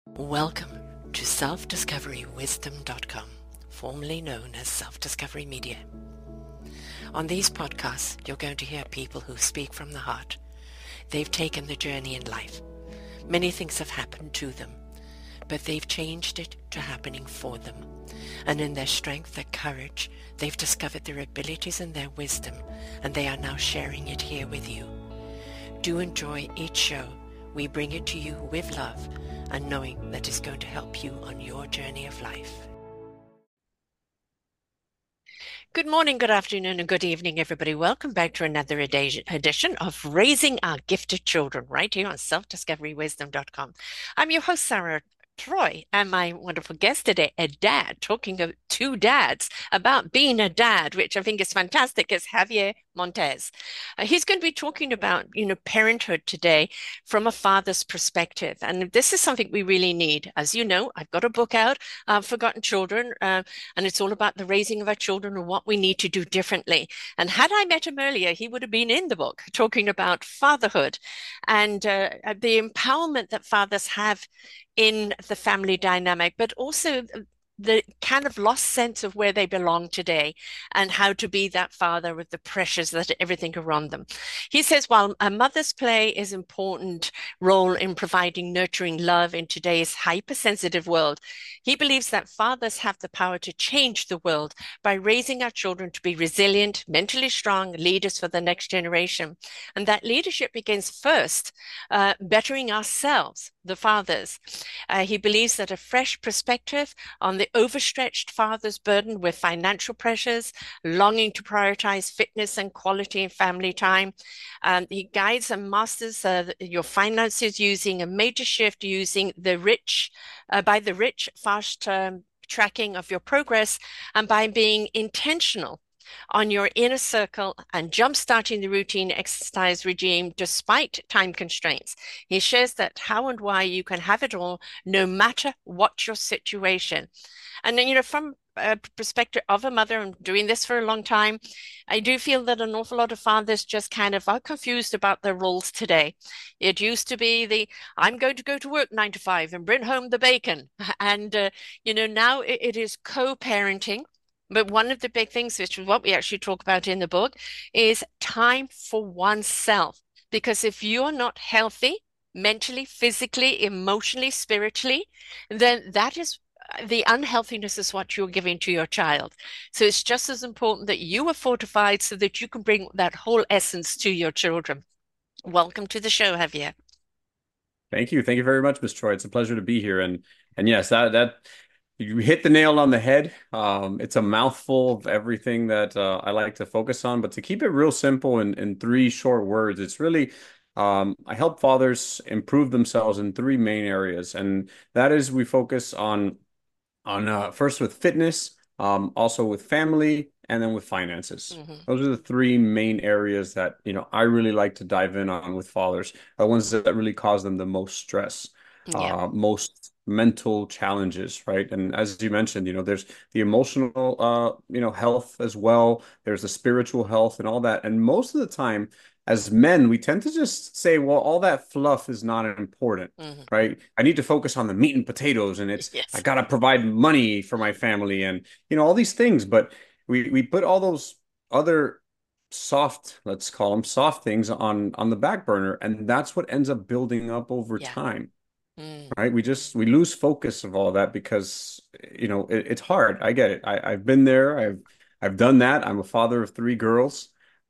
Welcome to selfdiscoverywisdom.com, formerly known as Self-Discovery Media. On these podcasts, you're going to hear people who speak from the heart. They've taken the journey in life. Many things have happened to them, but they've changed it to happening for them. And in their strength, their courage, they've discovered their abilities and their wisdom, and they are now sharing it here with you. Do enjoy each show. We bring it to you with love and knowing that it's going to help you on your journey of life. Good morning, good afternoon, and good evening, everybody. Welcome back to another edition of Raising Our Gifted Children right here on selfdiscoverywisdom.com. I'm your host, Sarah Troy, and my wonderful guest today, a dad, talking to two dads about being a dad, which I think is fantastic, is Javier Montes. He's going to be talking about, parenthood today from a father's perspective. And this is something we really need. As you know, I've got a book out, Forgotten Children, and it's all about the raising of our children and what we need to do differently. And had I met him earlier, he would have been in the book talking about fatherhood and the empowerment that fathers have in the family dynamic, but also the kind of lost sense of where they belong today and how to be that father with the pressures that everything around them. He says, while a mother's play is important role in providing nurturing love in today's hypersensitive world, he believes that fathers have the power to change the world by raising our children to be resilient, mentally strong leaders for the next generation. And that leadership begins first, bettering ourselves, the fathers. He believes that a fresh perspective on the overstretched father's burden with financial pressures, longing to prioritize fitness and quality in family time. He guides and masters your finances using a major shift using the rich, by the rich, fast tracking of your progress and by being intentional on your inner circle and jump-starting the routine exercise regime despite time constraints. He shares that how and why you can have it all no matter what your situation. And then, from a perspective of a mother, and doing this for a long time, I do feel that an awful lot of fathers just kind of are confused about their roles today. It used to be I'm going to go to work 9 to 5 and bring home the bacon. And, now it is co-parenting. But one of the big things, which is what we actually talk about in the book, is time for oneself. Because if you're not healthy, mentally, physically, emotionally, spiritually, then that is the unhealthiness is what you're giving to your child. So it's just as important that you are fortified so that you can bring that whole essence to your children. Welcome to the show, Javier. Thank you. Thank you very much, Ms. Troy. It's a pleasure to be here. And yes, that you hit the nail on the head. It's a mouthful of everything that I like to focus on, but to keep it real simple in three short words, it's really I help fathers improve themselves in three main areas, and that is we focus on first with fitness, also with family, and then with finances. Hmm. Those are the three main areas that, I really like to dive in on with fathers, the ones that really cause them the most stress, Yeah. most mental challenges, right? And as you mentioned, there's the emotional, health as well. There's the spiritual health and all that. And most of the time, as men, we tend to just say, well, all that fluff is not important, Hmm. right? I need to focus on the meat and potatoes, and I Yes. gotta provide money for my family, and all these things. But we put all those other soft, let's call them soft things on the back burner, and that's what ends up building up over Yeah. time, Mm. right? We lose focus of all that because it's hard. I get it. I've been there. I've done that. I'm a father of three girls.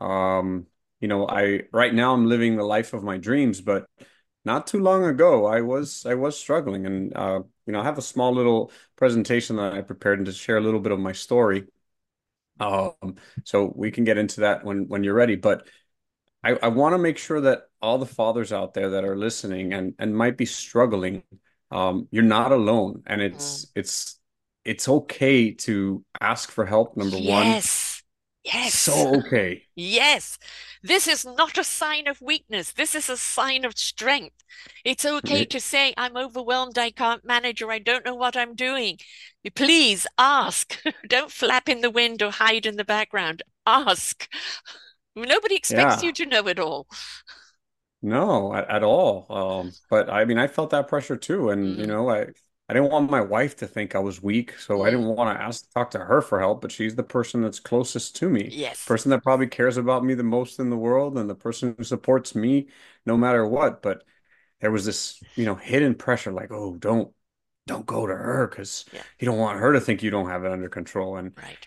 I right now I'm living the life of my dreams, but not too long ago I was struggling, and I have a small little presentation that I prepared and to share a little bit of my story. Um, so we can get into that when you're ready. But I want to make sure that all the fathers out there that are listening and might be struggling, you're not alone, and Mm. it's okay to ask for help. Number one, Yes. Yes. so okay. Yes. This is not a sign of weakness. This is a sign of strength. It's okay It- to say, I'm overwhelmed, I can't manage, or I don't know what I'm doing. Please ask. Don't flap in the wind or hide in the background. Ask. Nobody expects you yeah. to know it all. No, at all. But I mean, I felt that pressure too, and Mm, I didn't want my wife to think I was weak, so I mm, didn't want to talk to her for help. But she's the person that's closest to me, yes. person that probably cares about me the most in the world, and the person who supports me no matter what. But there was this, hidden pressure, like, oh, don't go to her because Yeah. you don't want her to think you don't have it under control. And Right.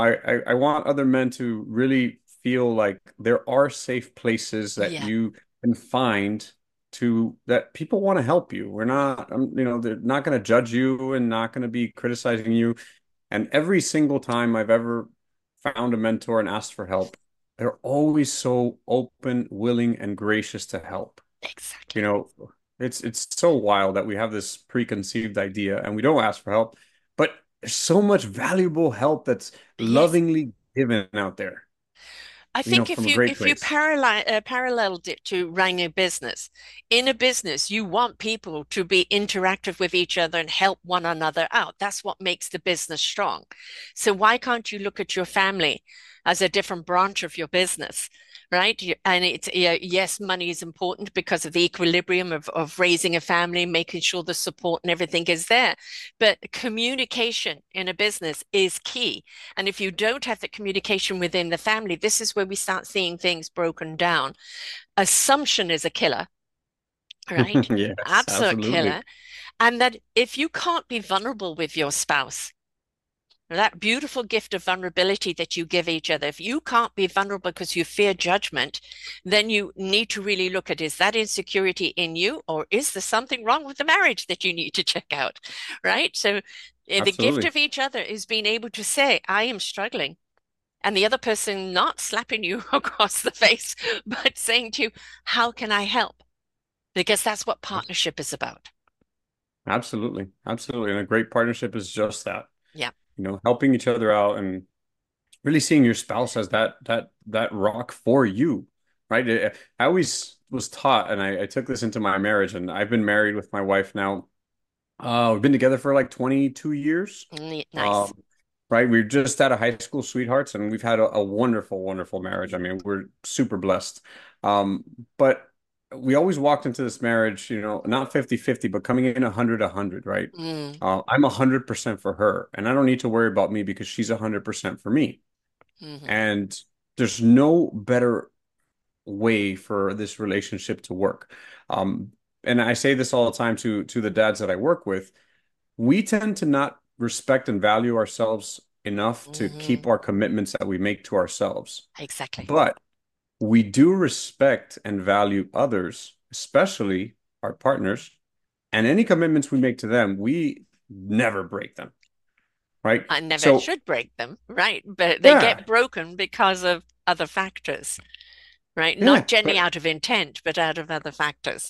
I want other men to really feel like there are safe places that Yeah. you can find to that people want to help you. We're not, they're not going to judge you and not going to be criticizing you. And every single time I've ever found a mentor and asked for help, they're always so open, willing, and gracious to help. You Exactly. know, it's so wild that we have this preconceived idea and we don't ask for help, but there's so much valuable help that's Yes. lovingly given out there, I think from a great if you place. paralleled it to running a business, in a business you want people to be interactive with each other and help one another out. That's what makes the business strong. So why can't you look at your family as a different branch of your business, right? And it's yeah, yes, money is important because of the equilibrium of raising a family, making sure the support and everything is there. But communication in a business is key. And if you don't have the communication within the family, this is where we start seeing things broken down. Assumption is a killer, right? Yes, Absolute absolutely. killer. And that if you can't be vulnerable with your spouse, that beautiful gift of vulnerability that you give each other, if you can't be vulnerable because you fear judgment, then you need to really look at, is that insecurity in you, or is there something wrong with the marriage that you need to check out? Right. So the gift Absolutely. of each other is being able to say, I am struggling. And the other person not slapping you across the face, but saying to you, how can I help? Because that's what partnership is about. Absolutely. Absolutely. And a great partnership is just that, Yeah. helping each other out and really seeing your spouse as that rock for you, right? I always was taught, and I took this into my marriage, and I've been married with my wife now. We've been together for like 22 years. Nice. Right? We're just out of high school sweethearts, and we've had a wonderful, wonderful marriage. I mean, we're super blessed. Um, but we always walked into this marriage, not 50-50, but coming in 100-100, right? Mm, I'm 100% for her, and I don't need to worry about me because she's 100% for me. hmm. And there's no better way for this relationship to work. Um, and I say this all the time to the dads that I work with. We tend to not respect and value ourselves enough to Hmm. keep our commitments that we make to ourselves. Exactly. But we do respect and value others, especially our partners, and any commitments we make to them, we never break them, right? I never So, should break them, right? But they yeah, get broken because of other factors, right? Not yeah, generally but out of intent, but out of other factors.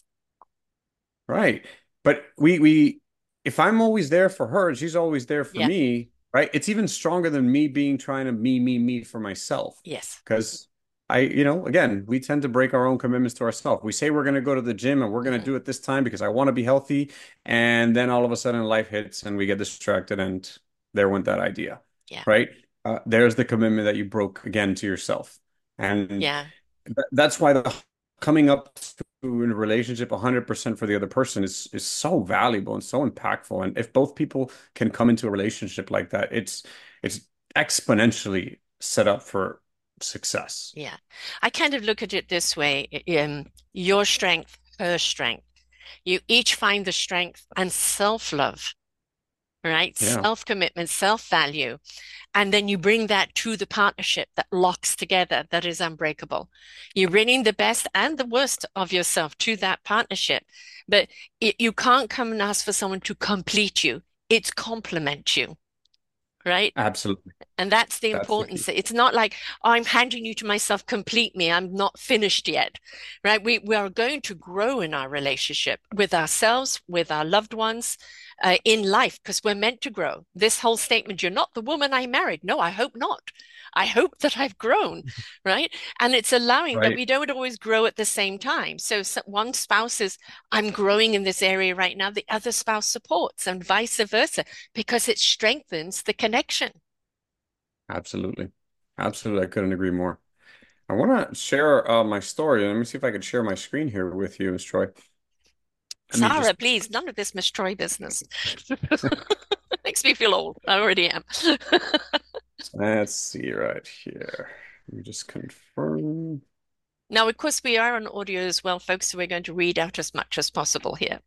right. But we if I'm always there for her and she's always there for Yeah. me, right? It's even stronger than me being trying to me for myself. Yes. Because again, we tend to break our own commitments to ourselves. We say we're going to go to the gym and we're going to Hmm. do it this time because I want to be healthy. And then all of a sudden life hits and we get distracted and there went that idea, Yeah. right? There's the commitment that you broke again to yourself. And Yeah. that's why the coming up to in a relationship 100% for the other person is so valuable and so impactful. And if both people can come into a relationship like that, it's exponentially set up for success. Yeah. I kind of look at it this way, your strength, her strength. You each find the strength and self-love, right? Yeah, Self-commitment, self-value. And then you bring that to the partnership that locks together, that is unbreakable. You're bringing the best and the worst of yourself to that partnership. But you can't come and ask for someone to complete you. It's complement you, right? absolutely. And that's the That's the importance. key. It's not like, oh, I'm handing you to myself, complete me. I'm not finished yet, right? We are going to grow in our relationship with ourselves, with our loved ones, in life, because we're meant to grow. This whole statement, you're not the woman I married. No, I hope not. I hope that I've grown, right? And it's allowing that Right. we don't always grow at the same time. So one spouse is, I'm growing in this area right now. The other spouse supports and vice versa, because it strengthens the connection. Absolutely. Absolutely. I couldn't agree more. I want to share my story. Let me see if I could share my screen here with you, Miss Troy. Let me Sarah, just, please, none of this Miss Troy business. Makes me feel old. I already am. let's see right here. Let me just confirm. Now, of course, we are on audio as well, folks, so we're going to read out as much as possible here.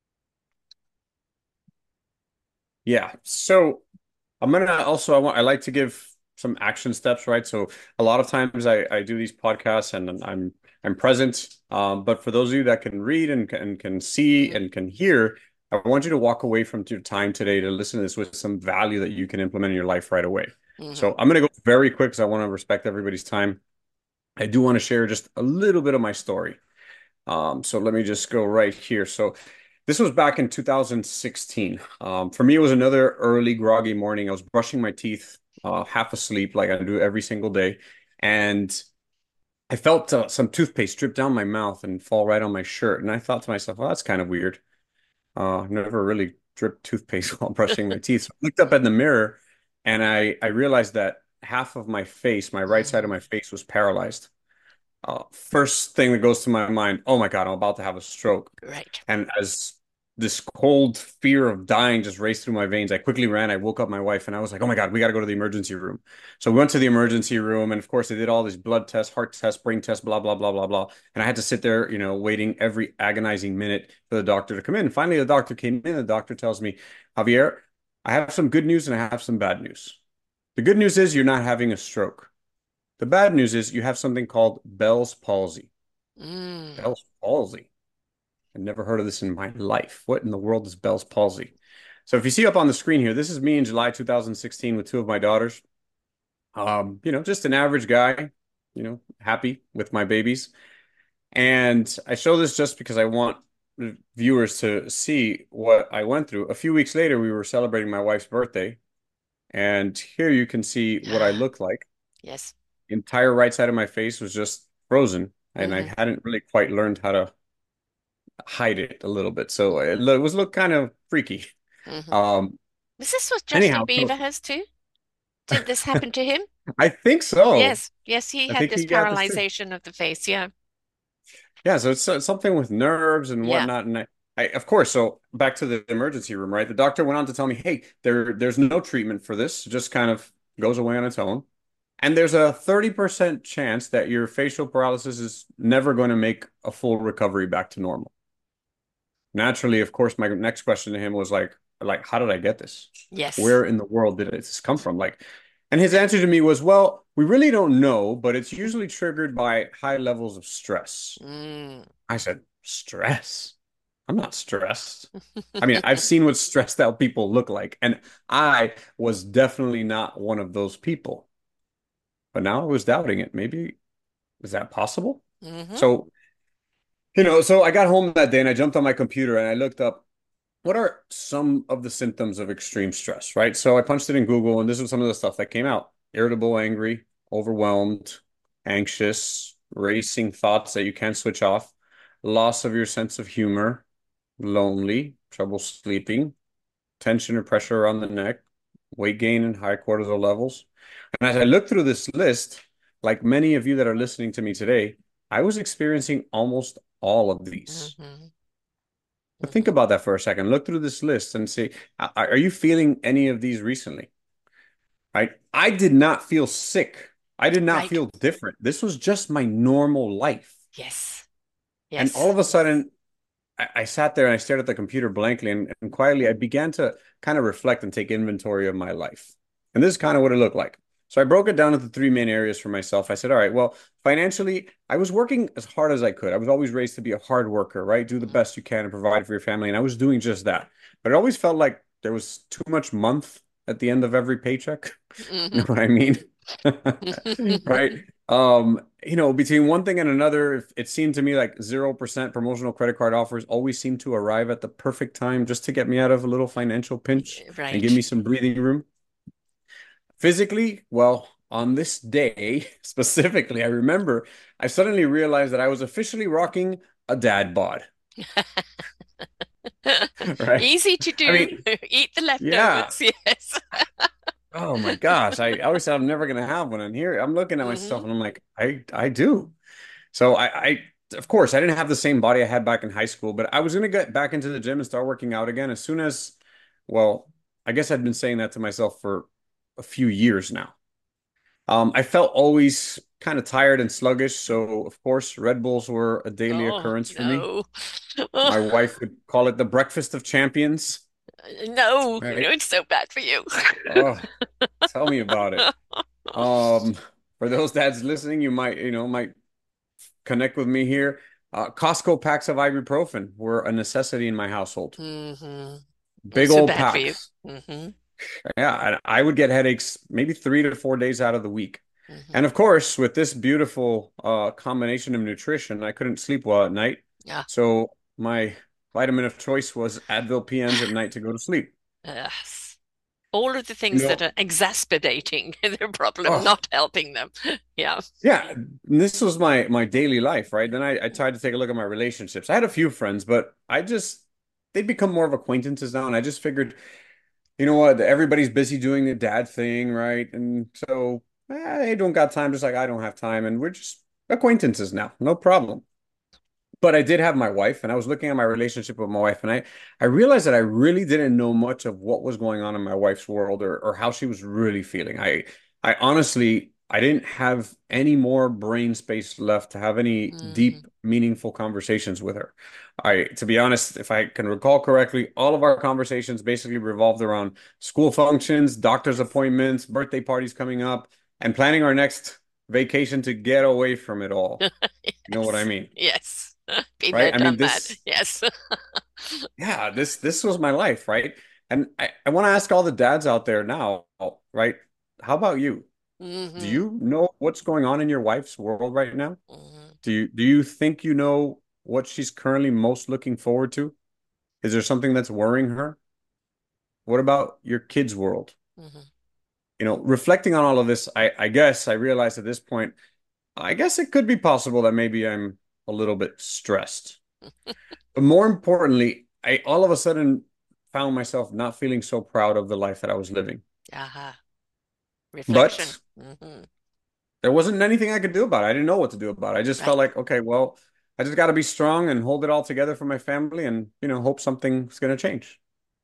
Yeah. So I'm gonna also I like to give some action steps, right? So a lot of times I do these podcasts and I'm present. But for those of you that can read and can see Mm-hmm. and can hear, I want you to walk away from your time today to listen to this with some value that you can implement in your life right away. Mm-hmm. So I'm gonna go very quick because I want to respect everybody's time. I do want to share just a little bit of my story. So let me just go right here. So this was back in 2016. For me, it was another early groggy morning. I was brushing my teeth, half asleep, like I do every single day, and I felt some toothpaste drip down my mouth and fall right on my shirt. And I thought to myself, well, that's kind of weird. I've never really dripped toothpaste while brushing my teeth. So I looked up in the mirror, and I realized that half of my face, my right side of Mm-hmm. my face, was paralyzed. First thing that goes to my mind, oh my God, I'm about to have a stroke. Right. And as this cold fear of dying just raced through my veins, I quickly ran. I woke up my wife and I was like, oh my God, we got to go to the emergency room. So we went to the emergency room. And of course, they did all these blood tests, heart tests, brain tests, blah, blah, blah, blah, blah. And I had to sit there, waiting every agonizing minute for the doctor to come in. Finally, the doctor came in. The doctor tells me, Javier, I have some good news and I have some bad news. The good news is you're not having a stroke. The bad news is you have something called Bell's palsy. Mm. Bell's palsy. I've never heard of this in my life. What in the world is Bell's palsy? So if you see up on the screen here, this is me in July 2016 with two of my daughters. Just an average guy, happy with my babies. And I show this just because I want viewers to see what I went through. A few weeks later, we were celebrating my wife's birthday, and here you can see what I look like. Yes. The entire right side of my face was just frozen, and I Mm-hmm. hadn't really quite learned how to hide it a little bit. So it was look kind of freaky. Mm-hmm. Um, Is this what Justin anyhow, Bieber so has too? Did this happen to him? I think so. Yes. Yes, he I had think this he got this too. paralyzation of the face. Yeah. Yeah, so it's something with nerves and Yeah. whatnot. And of course, so back to the emergency room, right? The doctor went on to tell me, hey, there's no treatment for this. It just kind of goes away on its own. And there's a 30% chance that your facial paralysis is never going to make a full recovery back to normal. Naturally, of course, my next question to him was like, how did I get this? Yes. Where in the world did this come from? And his answer to me was, well, we really don't know, but it's usually triggered by high levels of stress. Mm. I said, stress? I'm not stressed. I mean, I've seen what stressed out people look like, and I was definitely not one of those people. But now I was doubting it. Maybe, is that possible? Mm-hmm. So, so I got home that day and I jumped on my computer and I looked up what are some of the symptoms of extreme stress, right? So I punched it in Google and this was some of the stuff that came out. Irritable, angry, overwhelmed, anxious, racing thoughts that you can't switch off, loss of your sense of humor, lonely, trouble sleeping, tension or pressure around the neck, weight gain and high cortisol levels. And as I looked through this list, like many of you that are listening to me today, I was experiencing almost all of these. Mm-hmm. But think Mm-hmm. about that for a second. Look through this list and see, are you feeling any of these recently? Right? I did not feel sick. I did not Right. feel different. This was just my normal life. Yes. And all Yes. of a sudden, I sat there and I stared at the computer blankly and quietly I began to kind of reflect and take inventory of my life. And this is kind of what it looked like. So I broke it down into three main areas for myself. I said, all right, well, financially, I was working as hard as I could. I was always raised to be a hard worker, right? Do the best you can and provide for your family. And I was doing just that. But it always felt like there was too much month at the end of every paycheck. You know Mm-hmm. what I mean? Right? Between one thing and another, it seemed to me like 0% promotional credit card offers always seemed to arrive at the perfect time just to get me out of a little financial pinch and give Right. me some breathing room. Physically, well, on this day specifically, I remember I suddenly realized that I was officially rocking a dad bod, right? Easy to I do. mean, Eat the yeah, leftovers. Yes. Oh my gosh. I always said I'm never gonna have one. And here I'm looking at myself Hmm. and I'm like, I do. So I of course I didn't have the same body I had back in high school, but I was gonna get back into the gym and start working out again as soon as, well, I guess I'd been saying that to myself for a few years now. I felt always kind of tired and sluggish, so of course Red Bulls were a daily Oh, occurrence for me. no. My wife would call it the breakfast of champions, No, right? it's so bad for you. Oh, tell me about it. Um, for those dads listening, might connect with me here. Costco packs of ibuprofen were a necessity in my household. Hmm. Big It's so old bad for you. packs. Hmm. Yeah, and I would get headaches maybe 3 to 4 days out of the week. And Hmm. of course, with this beautiful combination of nutrition, I couldn't sleep well at night. Yeah. So my vitamin of choice was Advil PNs at night to go to sleep. Yes. All of the You things that know, are exacerbating their problem, oh, not helping them. Yeah. yeah, this was my daily life, right? Then I tried to take a look at my relationships. I had a few friends, but they'd become more of acquaintances now, and I just figured, you know what, everybody's busy doing the dad thing, right? And so they don't got time, just like I don't have time, and we're just acquaintances now, no problem. But I did have my wife, and I was looking at my relationship with my wife, and I realized that I really didn't know much of what was going on in my wife's world or how she was really feeling. I honestly I didn't have any more brain space left to have any deep, Hmm. meaningful conversations with her. To be honest, if I can recall correctly, all of our conversations basically revolved around school functions, doctor's Yes. appointments, birthday parties coming up, and planning our next vacation to get away from it all. You know what I Yes. mean? Yes. Been there, Right? I mean, done that. this, Yes. yeah, this was my life, right? And I want to ask all the dads out there now, right? How about you? Do Hmm. you know what's going on in your wife's world right now? Hmm. Do you think you know what she's currently most looking forward to? Is there something that's worrying her? What about your kids' world? Hmm. Reflecting on all of this, I guess I realized at this point, I guess it could be possible that maybe I'm a little bit stressed. But more importantly, I all of a sudden found myself not feeling so proud of the life that I was living. Aha. Reflection. But Hmm. there wasn't anything I could do about it. I didn't know what to do about it. I just felt Right. like, okay, well, I just got to be strong and hold it all together for my family and, hope something's going to change.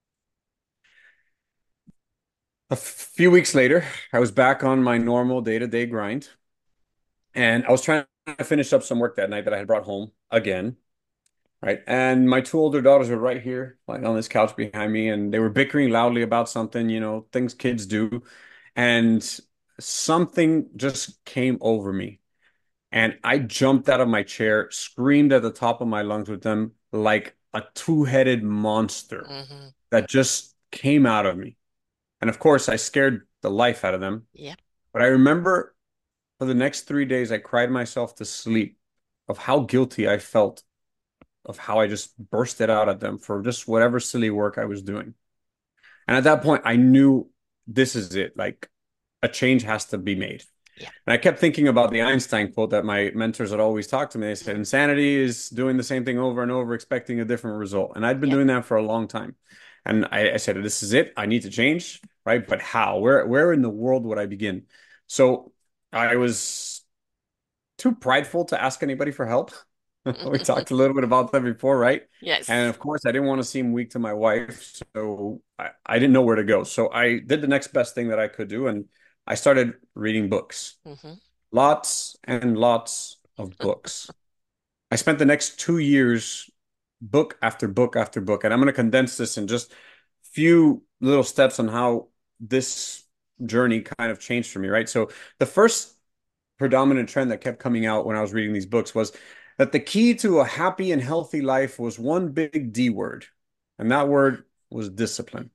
A few weeks later, I was back on my normal day-to-day grind, and I was trying to finish up some work that night that I had brought home again. Right. And my two older daughters were right here, like on this couch behind me, and they were bickering loudly about something, things kids do. And something just came over me. And I jumped out of my chair, screamed at the top of my lungs with them like a two-headed monster Hmm. that just came out of me. And of course, I scared the life out of them. Yep. But I remember for the next 3 days, I cried myself to sleep of how guilty I felt of how I just bursted out at them for just whatever silly work I was doing. And at that point, I knew this is it. Like a change has to be made. Yep. And I kept thinking about the Einstein quote that my mentors had always talked to me. They said, Hmm. insanity is doing the same thing over and over, expecting a different result. And I'd been Yep. doing that for a long time. And I said, this is it. I need to change, right? But how? Where in the world would I begin? So I was too prideful to ask anybody for help. We talked a little bit about that before, right? And Yes. of course, I didn't want to seem weak to my wife, so I didn't know where to go. So I did the next best thing that I could do, and I started reading books. Hmm. Lots and lots of books. I spent the next 2 years, book after book after book, and I'm going to condense this in just few little steps on how this journey kind of changed for me, right? So the first predominant trend that kept coming out when I was reading these books was that the key to a happy and healthy life was one big D word, and that word was discipline.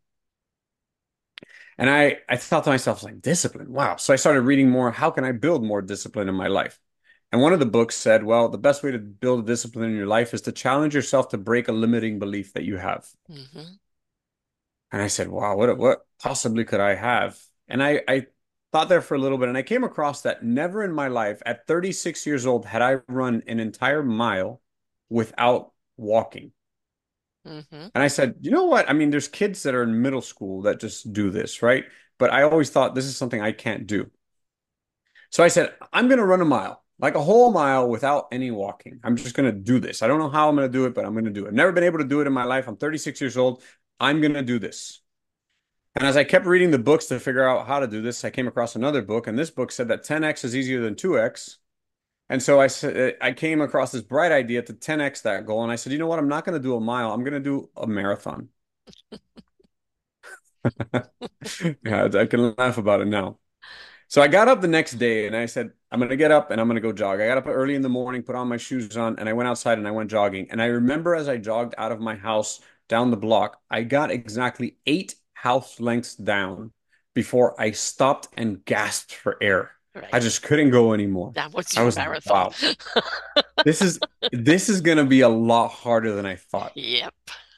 And I thought to myself, like, discipline, wow. So I started reading more. How can I build more discipline in my life? And one of the books said, well, the best way to build a discipline in your life is to challenge yourself to break a limiting belief that you have. Hmm. And I said, wow, what possibly could I have? And I thought there for a little bit, and I came across that never in my life, at 36 years old, had I run an entire mile without walking. Hmm. And I said, you know what? I mean, there's kids that are in middle school that just do this, right? but I always thought this is something I can't do. So I said, I'm going to run a mile, like a whole mile without any walking. I'm just going to do this. I don't know how I'm going to do it, but I'm going to do it. I've never been able to do it in my life. I'm 36 years old. I'm going to do this. And as I kept reading the books to figure out how to do this, I came across another book, and this book said that 10x is easier than 2x. And so I said, I came across this bright idea to 10x that goal. And I said, you know what? I'm not going to do a mile. I'm going to do a marathon. Yeah, I can laugh about it now. So I got up the next day and I said, I'm going to get up and I'm going to go jog. I got up early in the morning, put on my shoes on, and I went outside and I went jogging. And I remember as I jogged out of my house down the block, I got exactly 8 house lengths down before I stopped and gasped for air. I Right. just couldn't go anymore. That was I your was like, marathon. wow, this is this is going to be a lot harder than I thought. Yep.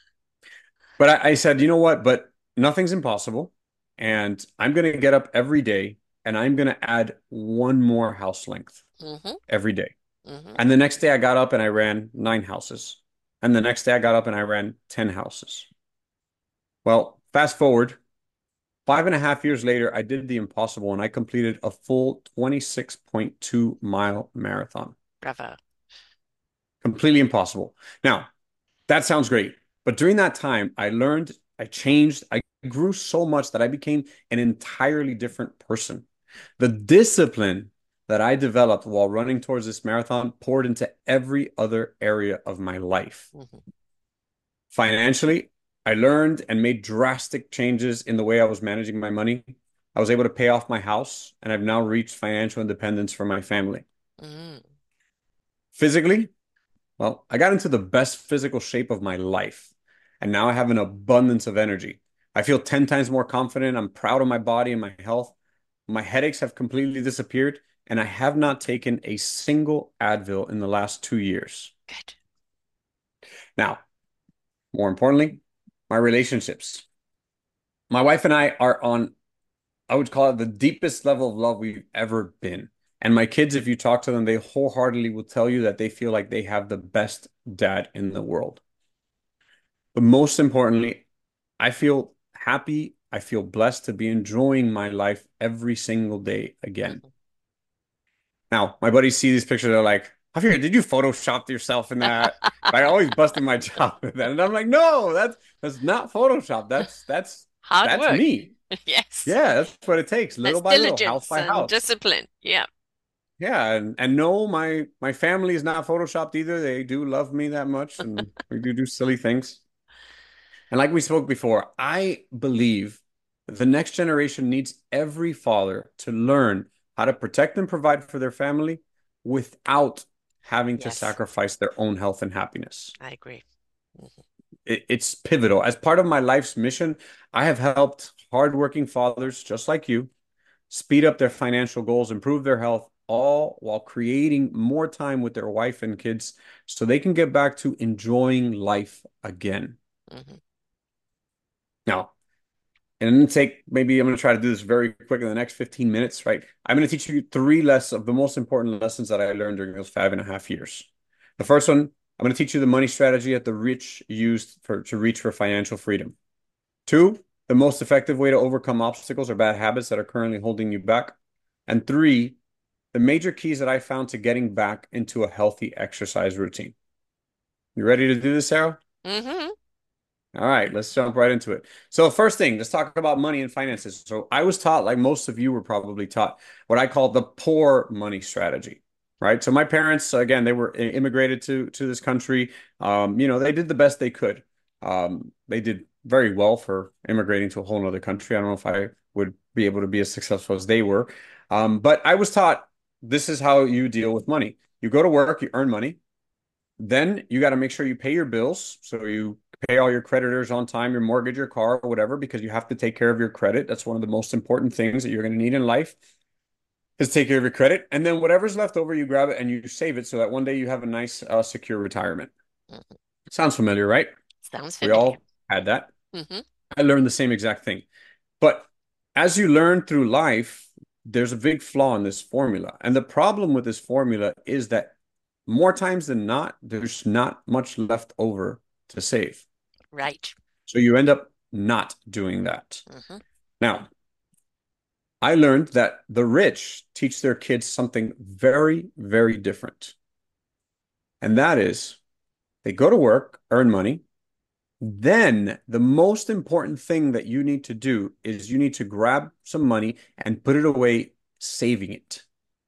But I said, you know what? But nothing's impossible. And I'm going to get up every day and I'm going to add one more house length Mm-hmm. every day. Mm-hmm. And the next day I got up and I ran 9 houses. And the next day I got up and I ran 10 houses. Well, fast forward 5.5 years later, I did the impossible and I completed a full 26.2 mile marathon. Bravo. Completely impossible. Now, that sounds great. But during that time, I learned, I changed, I grew so much that I became an entirely different person. The discipline that I developed while running towards this marathon poured into every other area of my life. Mm-hmm. Financially, I learned and made drastic changes in the way I was managing my money. I was able to pay off my house, and I've now reached financial independence for my family. Mm. Physically, well, I got into the best physical shape of my life, and now I have an abundance of energy. I feel 10 times more confident. I'm proud of my body and my health. My headaches have completely disappeared, and I have not taken a single Advil in the last 2 years. Good. Now, more importantly, my relationships. My wife and I are on, I would call it the deepest level of love we've ever been. And my kids, if you talk to them, they wholeheartedly will tell you that they feel like they have the best dad in the world. But most importantly, I feel happy. I feel blessed to be enjoying my life every single day again. Mm-hmm. Now, my buddies see these pictures, they're like, Javier, did you Photoshop yourself in that? I always busted my job with that. And I'm like, no, that's not Photoshop. Hard That's work. me. Yes. Yeah, that's what it takes, That's little by little, house diligence by and house. discipline. Yeah. Yeah, and no, my family is not Photoshopped either. They do love me that much, and we do silly things. And like we spoke before, I believe the next generation needs every father to learn how to protect and provide for their family without having to Yes, sacrifice their own health and happiness. I agree. Mhm. It's pivotal. As part of my life's mission, I have helped hardworking fathers just like you speed up their financial goals, improve their health, all while creating more time with their wife and kids so they can get back to enjoying life again. Mhm. Now, and I'm gonna take maybe I'm gonna try to do this very quick in the next 15 minutes, right? I'm gonna teach you three less of the most important lessons that I learned during those 5.5 years. The first one, I'm gonna teach you the money strategy that the rich used to reach for financial freedom. Two, the most effective way to overcome obstacles or bad habits that are currently holding you back. And three, the major keys that I found to getting back into a healthy exercise routine. You ready to do this, Sarah? Mhm. All right, let's jump right into it. So, first thing, let's talk about money and finances. So, I was taught, like most of you were probably taught, what I call the poor money strategy, right? So, my parents, again, they were immigrated to this country. They did the best they could. They did very well for immigrating to a whole other country. I don't know if I would be able to be as successful as they were. But I was taught this is how you deal with money. You go to work, you earn money. Then you got to make sure you pay your bills. So you pay all your creditors on time, your mortgage, your car, or whatever, because you have to take care of your credit. That's one of the most important things that you're going to need in life is take care of your credit. And then whatever's left over, you grab it and you save it so that one day you have a nice, secure retirement. Mhm. Sounds familiar, right? Sounds We familiar. all had that. Hmm. I learned the same exact thing. But as you learn through life, there's a big flaw in this formula. And the problem with this formula is that more times than not, there's not much left over to save. Right. So you end up not doing that. Hmm. Now, I learned that the rich teach their kids something very, very different. And that is they go to work, earn money. Then the most important thing that you need to do is you need to grab some money and put it away, saving it.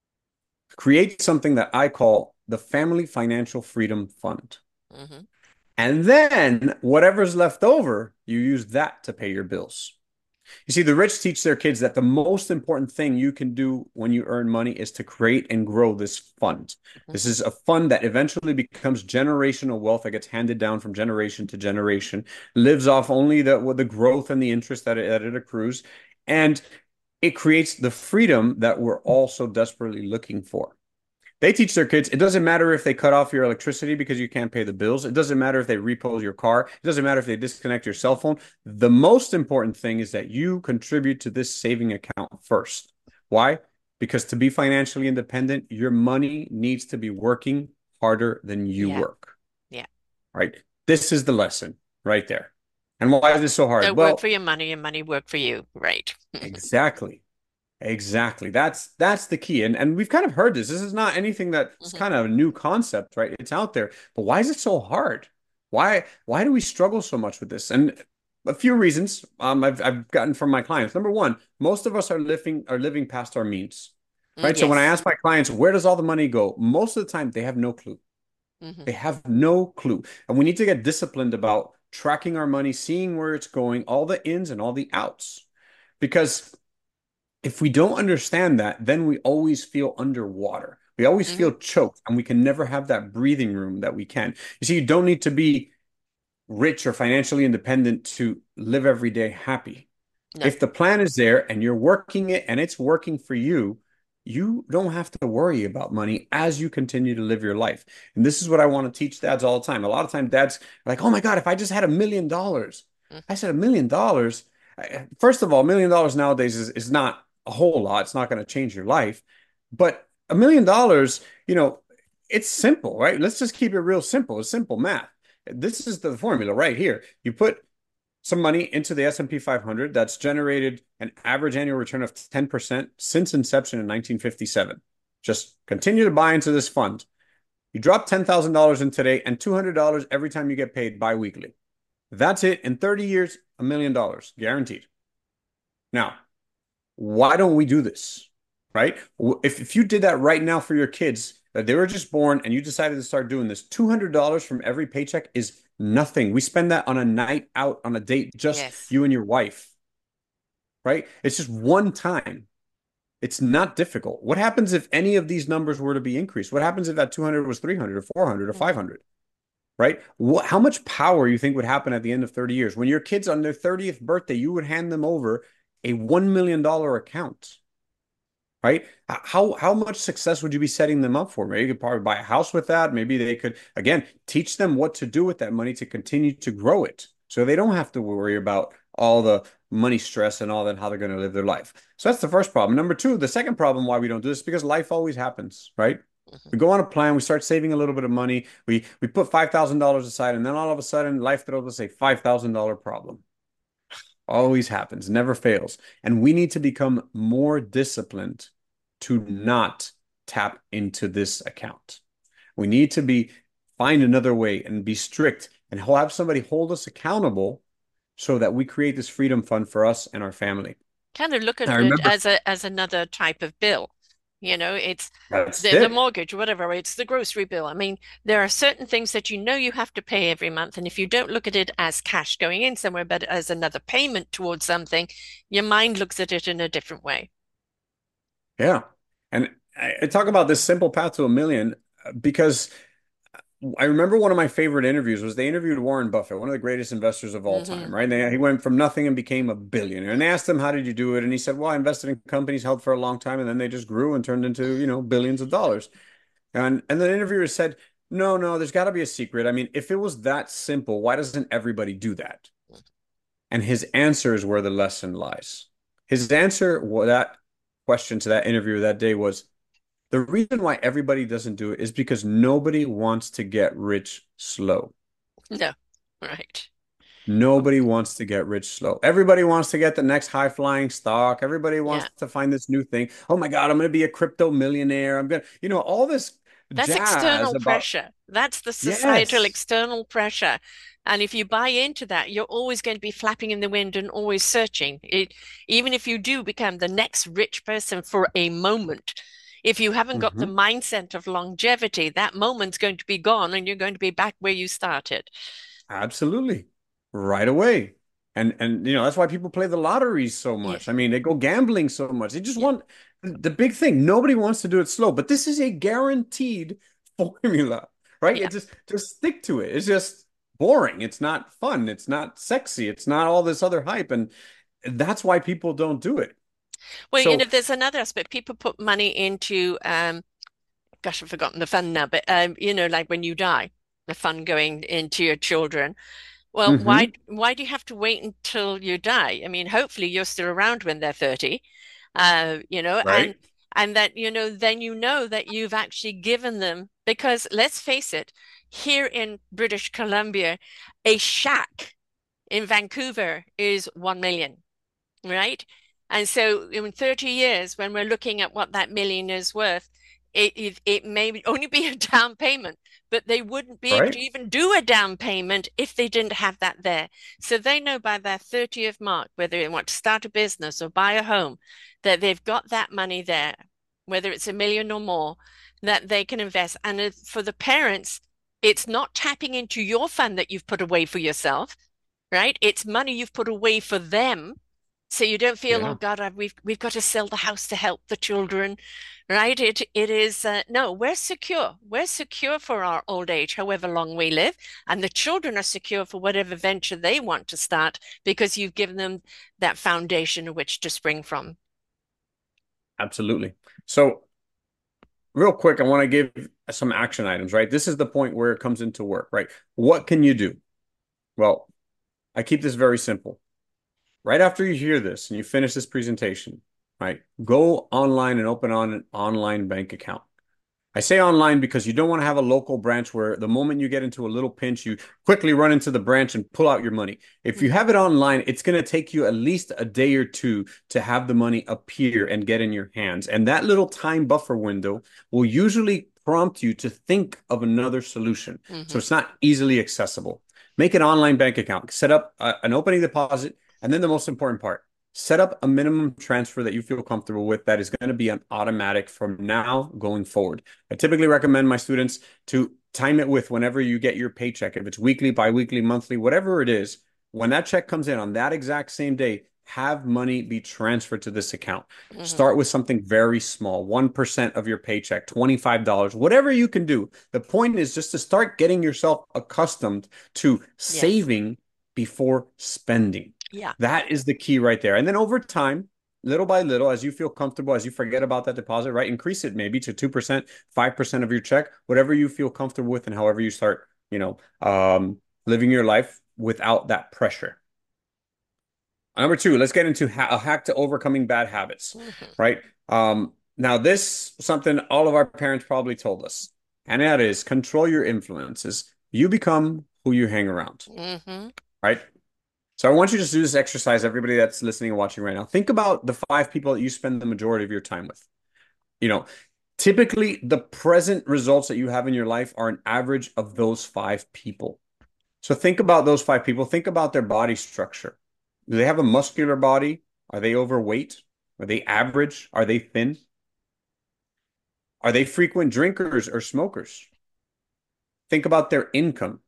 Create something that I call the Family Financial Freedom Fund. Hmm. And then whatever's left over, you use that to pay your bills. You see, the rich teach their kids that the most important thing you can do when you earn money is to create and grow this fund. This Hmm. is a fund that eventually becomes generational wealth that gets handed down from generation to generation, lives off only the growth and the interest that it accrues, and it creates the freedom that we're all so desperately looking for. They teach their kids it doesn't matter if they cut off your electricity because you can't pay the bills. It doesn't matter if they repo your car. It doesn't matter if they disconnect your cell phone. The most important thing is that you contribute to this saving account first. Why? Because to be financially independent, your money needs to be working harder than you Yeah. work, Yeah. right? This is the lesson right there. And why is this so hard? Don't work for Well, your money work for you. Right. exactly. Exactly. That's the key. And we've kind of heard this. This is not anything that's Hmm. kind of a new concept, right? It's out there. But why is it so hard? Why do we struggle so much with this? And a few reasons I've gotten from my clients. Number one, most of us are living past our means. Right? So when I Yes. ask my clients, where does all the money go? Most of the time they have no clue. Hmm. They have no clue. And we need to get disciplined about tracking our money, seeing where it's going, all the ins and all the outs. Because if we don't understand that, then we always feel underwater. We always Hmm. feel choked, and we can never have that breathing room that we can. You see, you don't need to be rich or financially independent to live every day happy. No. If the plan is there and you're working it and it's working for you, you don't have to worry about money as you continue to live your life. And this is what I want to teach dads all the time. A lot of time dads are like, "Oh my God, if I just had $1 million." I Hmm. said, $1 million? First of all, $1 million nowadays is not a whole lot. It's not going to change your life. But $1 million, it's simple, right? Let's just keep it real simple. It's simple math. This is the formula right here. You put some money into the S&P 500 that's generated an average annual return of 10% since inception in 1957. Just continue to buy into this fund. You drop $10,000 in today and $200 every time you get paid biweekly. That's it. In 30 years, $1 million guaranteed. Now, why don't we do this? Right? If you did that right now for your kids, that they were just born and you decided to start doing this, $200 from every paycheck is nothing. We spend that on a night out on a date, just Yes. you and your wife, right? It's just one time. It's not difficult. What happens if any of these numbers were to be increased? What happens if that 200 was 300 or 400 or Hmm. 500, right? How much power you think would happen at the end of 30 years? When your kids on their 30th birthday, you would hand them over a $1 million account, right? How much success would you be setting them up for? Maybe you could probably buy a house with that. Maybe they could, again, teach them what to do with that money to continue to grow it. So they don't have to worry about all the money stress and all that, how they're going to live their life. So that's the first problem. Number two, the second problem why we don't do this is because life always happens, right? Hmm. We go on a plan, we start saving a little bit of money, we put $5,000 aside, and then all of a sudden life throws us a $5,000 problem. Always happens, never fails. And we need to become more disciplined to not tap into this account. We need to find another way and be strict and have somebody hold us accountable so that we create this freedom fund for us and our family. Kind of look I at it remember as another type of bill. It's that's the it. mortgage, whatever, it's the grocery bill. I mean, there are certain things that you have to pay every month, and if you don't look at it as cash going in somewhere, but as another payment towards something, your mind looks at it in a different way. Yeah. And I talk about this simple path to a million because I remember one of my favorite interviews was they interviewed Warren Buffett, one of the greatest investors of all Hmm. time, right? He went from nothing and became a billionaire. And they asked him, how did you do it? And he said, well, I invested in companies held for a long time and then they just grew and turned into, billions of dollars. And the interviewer said, no, no, there's got to be a secret. I mean, if it was that simple, why doesn't everybody do that? And his answer is where the lesson lies. His answer, that question to that interviewer that day was, the reason why everybody doesn't do it is because nobody wants to get rich slow. No, right. Nobody wants to get rich slow. Everybody wants to get the next high flying stock. Everybody Yeah. wants to find this new thing. Oh my God, I'm going to be a crypto millionaire. I'm going to, all this That's jazz external about, pressure. That's the societal yes, external pressure. And if you buy into that, you're always going to be flapping in the wind and always searching. Even if you do become the next rich person for a moment, if you haven't got the mhm, mindset of longevity, that moment's going to be gone and you're going to be back where you started. absolutely, right away. And that's why people play the lottery so Yeah, much. I mean, they go gambling so much. They just yeah, want the big thing. Nobody wants to do it slow, but this is a guaranteed formula, right? yeah. It just stick to it. It's just boring. It's not fun. It's not sexy. It's not all this other hype, and that's why people don't do it. Well, So, there's another aspect. People put money into, gosh, I've forgotten the fund now, but like when you die, the fund going into your children. Well, mhm, why do you have to wait until you die? I mean, hopefully you're still around when they're 30, right, and that, then that you've actually given them, because let's face it, here in British Columbia, a shack in Vancouver is 1 million, right? And so in 30 years, when we're looking at what that million is worth, it may only be a down payment, but they wouldn't be able to right. even do a down payment if they didn't have that there. So they know by their 30th mark, whether they want to start a business or buy a home, that they've got that money there, whether it's a million or more, that they can invest. And for the parents, it's not tapping into your fund that you've put away for yourself, right? It's money you've put away for them. So you don't feel, oh Yeah. God, we've got to sell the house to help the children, right? It is no, we're secure. We're secure for our old age, however long we live, and the children are secure for whatever venture they want to start because you've given them that foundation of which to spring from. Absolutely. So, real quick, I want to give some action items, right? This is the point where it comes into work, right? What can you do? Well, I keep this very simple. Right after you hear this and you finish this presentation, right? Go online and open on an online bank account. I say online because you don't want to have a local branch where the moment you get into a little pinch, you quickly run into the branch and pull out your money. If you Mhm. have it online, it's going to take you at least a day or two to have the money appear and get in your hands. And that little time buffer window will usually prompt you to think of another solution. So Mhm. it's not easily accessible. Make an online bank account, set up an opening deposit, and then the most important part, set up a minimum transfer that you feel comfortable with that is going to be an automatic from now going forward. I typically recommend my students to time it with whenever you get your paycheck. If it's weekly, biweekly, monthly, whatever it is, when that check comes in on that exact same day, have money be transferred to this account. Mhm. Start with something very small, 1% of your paycheck, $25, whatever you can do. The point is just to start getting yourself accustomed to Yes. saving before spending. Yeah. That is the key right there. And then over time, little by little, as you feel comfortable, as you forget about that deposit, right? Increase it maybe to 2%, 5% of your check, whatever you feel comfortable with, and however you start, living your life without that pressure. Number two, let's get into a hack to overcoming bad habits, Mhm. right? Now, this something all of our parents probably told us, and that is control your influences. You become who you hang around, Mhm. right? So I want you to just do this exercise, everybody that's listening and watching right now. Think about the five people that you spend the majority of your time with. You know, typically the present results that you have in your life are an average of those five people. So think about those five people. Think about their body structure. Do they have a muscular body? Are they overweight? Are they average? Are they thin? Are they frequent drinkers or smokers? Think about their income.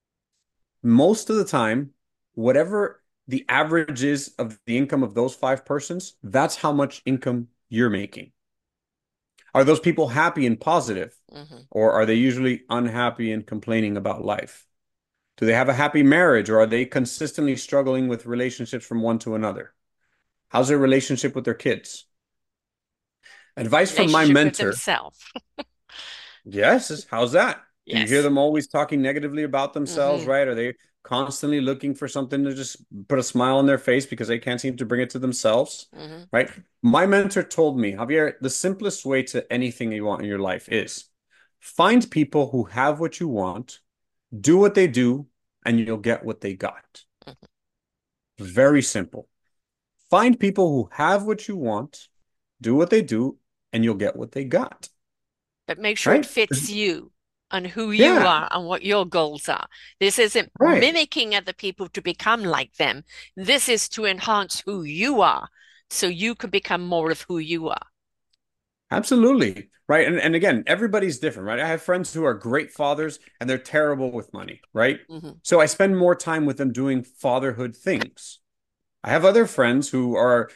Most of the time, whatever the average is of the income of those five persons, that's how much income you're making. Are those people happy and positive, Mhm. or are they usually unhappy and complaining about life? Do they have a happy marriage, or are they consistently struggling with relationships from one to another? How's their relationship with their kids? Advice from my Relationship with mentor. themselves. Yes, how's that? Do you hear Yes. them always talking negatively about themselves, Hmm. right? Are they constantly looking for something to just put a smile on their face because they can't seem to bring it to themselves, Hmm. right? My mentor told me, Javier, the simplest way to anything you want in your life is find people who have what you want, do what they do, and you'll get what they got. Very simple. Find people who have what you want, do what they do, and you'll get what they got, But make sure it right? fits you and who you Yeah, are and what your goals are. This isn't right. mimicking other people to become like them. This is to enhance who you are so you can become more of who you are. Absolutely. Right. And again, everybody's different, right? I have friends who are great fathers and they're terrible with money, right? Hmm. So I spend more time with them doing fatherhood things. I have other friends who are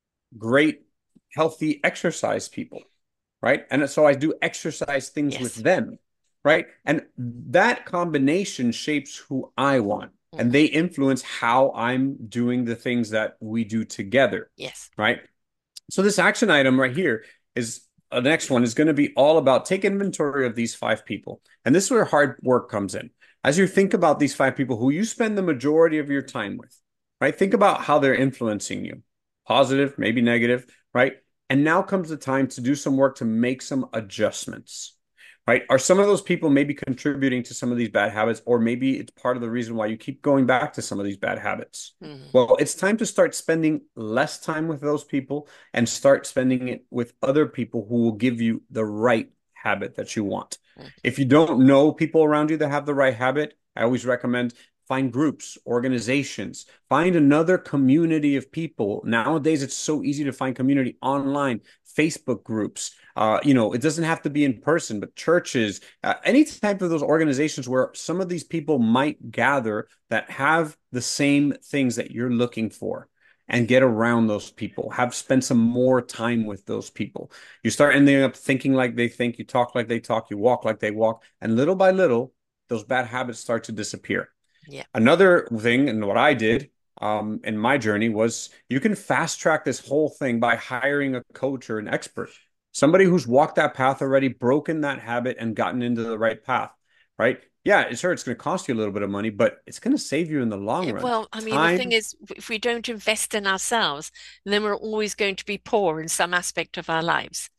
great, healthy exercise people, right? And so I do exercise things with Yes. them, right? And that combination shapes who I want, and Hmm. they influence how I'm doing the things that we do together, Yes. right? So this action item right here is the next one is going to be all about take inventory of these five people. And this is where hard work comes in. As you think about these five people who you spend the majority of your time with, right? Think about how they're influencing you, positive, maybe negative, right? And now comes the time to do some work to make some adjustments, right? Are some of those people maybe contributing to some of these bad habits, or maybe it's part of the reason why you keep going back to some of these bad habits? Hmm. Well, it's time to start spending less time with those people and start spending it with other people who will give you the right habit that you want. If you don't know people around you that have the right habit, I always recommend find groups, organizations, find another community of people. Nowadays, it's so easy to find community online, Facebook groups. It doesn't have to be in person, but churches, any type of those organizations where some of these people might gather that have the same things that you're looking for and get around those people, have spent some more time with those people. You start ending up thinking like they think, you talk like they talk, you walk like they walk, and little by little, those bad habits start to disappear. Yeah. Another thing, and what I did in my journey was you can fast track this whole thing by hiring a coach or an expert, somebody who's walked that path already, broken that habit, and gotten into the right path, right? Yeah, sure, it's going to cost you a little bit of money, but it's going to save you in the long run. Well, I mean, the thing Time, is, if we don't invest in ourselves, then we're always going to be poor in some aspect of our lives,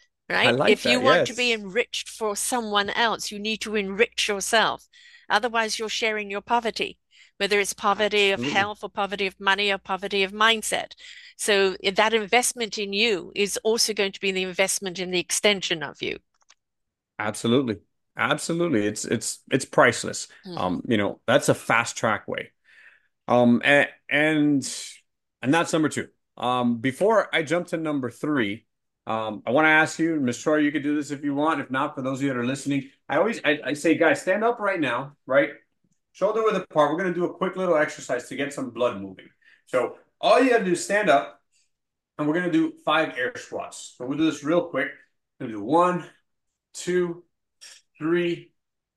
I right? like If you that. want to be Yes, enriched for someone else, you need to enrich yourself. Otherwise, you're sharing your poverty, whether it's poverty of absolutely. health or poverty of money or poverty of mindset. So that investment in you is also going to be the investment in the extension of you. Absolutely. Absolutely. It's priceless. Mhm. That's a fast track way. Um, and and, and that's number two. Before I jump to number three, I want to ask you, Miss Troy, you could do this if you want. If not, for those of you that are listening, I say, guys, stand up right now, right? Shoulder width apart. We're gonna do a quick little exercise to get some blood moving. So all you gotta do is stand up, and we're gonna do 5 air squats. So we'll do this real quick. We're gonna do 1, 2, 3,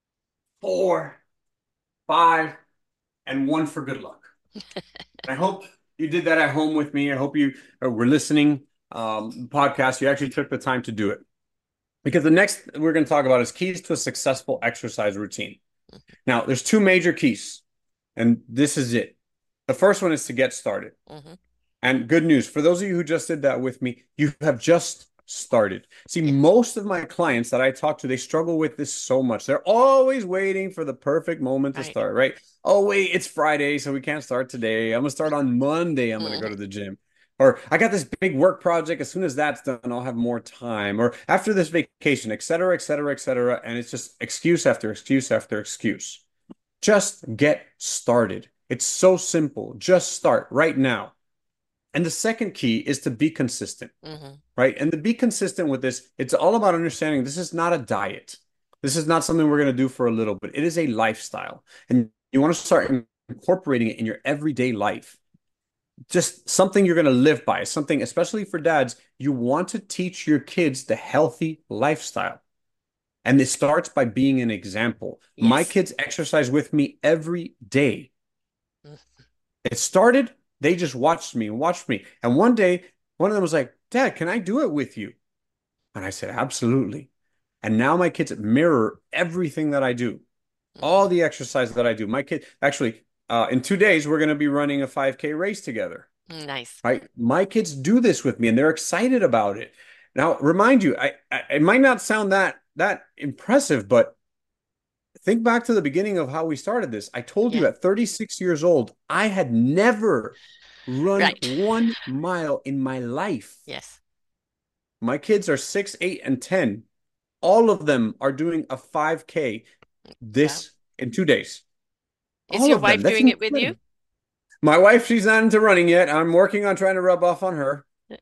4, 5, and one for good luck. And I hope you did that at home with me. I hope you were listening podcast. You actually took the time to do it. Because the next we're going to talk about is keys to a successful exercise routine. Now, there's two major keys, and this is it. The first one is to get started. Mhm. And good news for those of you who just did that with me, you have just started. See, Yeah. most of my clients that I talk to, they struggle with this so much. They're always waiting for the perfect moment to Right. start, right? Oh, wait, it's Friday, so we can't start today. I'm gonna start on Monday. I'm gonna go Mhm. to the gym. Or I got this big work project. As soon as that's done, I'll have more time. Or after this vacation, et cetera, et cetera, et cetera. And it's just excuse after excuse after excuse. Just get started. It's so simple. Just start right now. And the second key is to be consistent, Mhm. right? And to be consistent with this, it's all about understanding this is not a diet. This is not something we're going to do for a little bit. It is a lifestyle. And you want to start incorporating it in your everyday life. Just something you're going to live by, something, especially for dads, you want to teach your kids the healthy lifestyle. And it starts by being an example. My Yes. kids exercise with me every day. Mhm. It started, they just watched me and watched me. And one day, one of them was like, Dad, can I do it with you? And I said, absolutely. And now my kids mirror everything that I do, all Mhm. the exercise that I do. My kid, actually, in 2 days, we're going to be running a 5K race together, Nice. right? My kids do this with me and they're excited about it. Now, remind you, it might not sound that impressive, but think back to the beginning of how we started this. I told Yeah. you at 36 years old, I had never run Right. 1 mile in my life. Yes. My kids are 6, 8, and 10. All of them are doing a 5K Wow. this in 2 days. Is All your of them. wife That's doing it with you? incredible. My wife, she's not into running yet. I'm working on trying to rub off on her,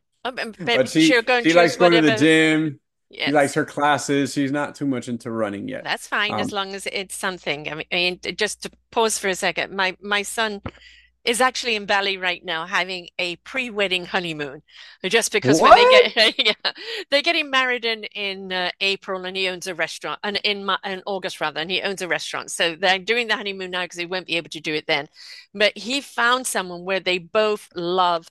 but But she'll go and she likes choose going to the whatever. gym. She likes Yes. her classes. She's not too much into running yet. That's fine as Um, long as it's something. Just to pause for a second, my son is actually in Bali right now having a pre-wedding honeymoon, just because when they what? get yeah, they're getting married in April, and he owns a restaurant, and in August rather, and he owns a restaurant. So they're doing the honeymoon now because he won't be able to do it then. But he found someone where they both love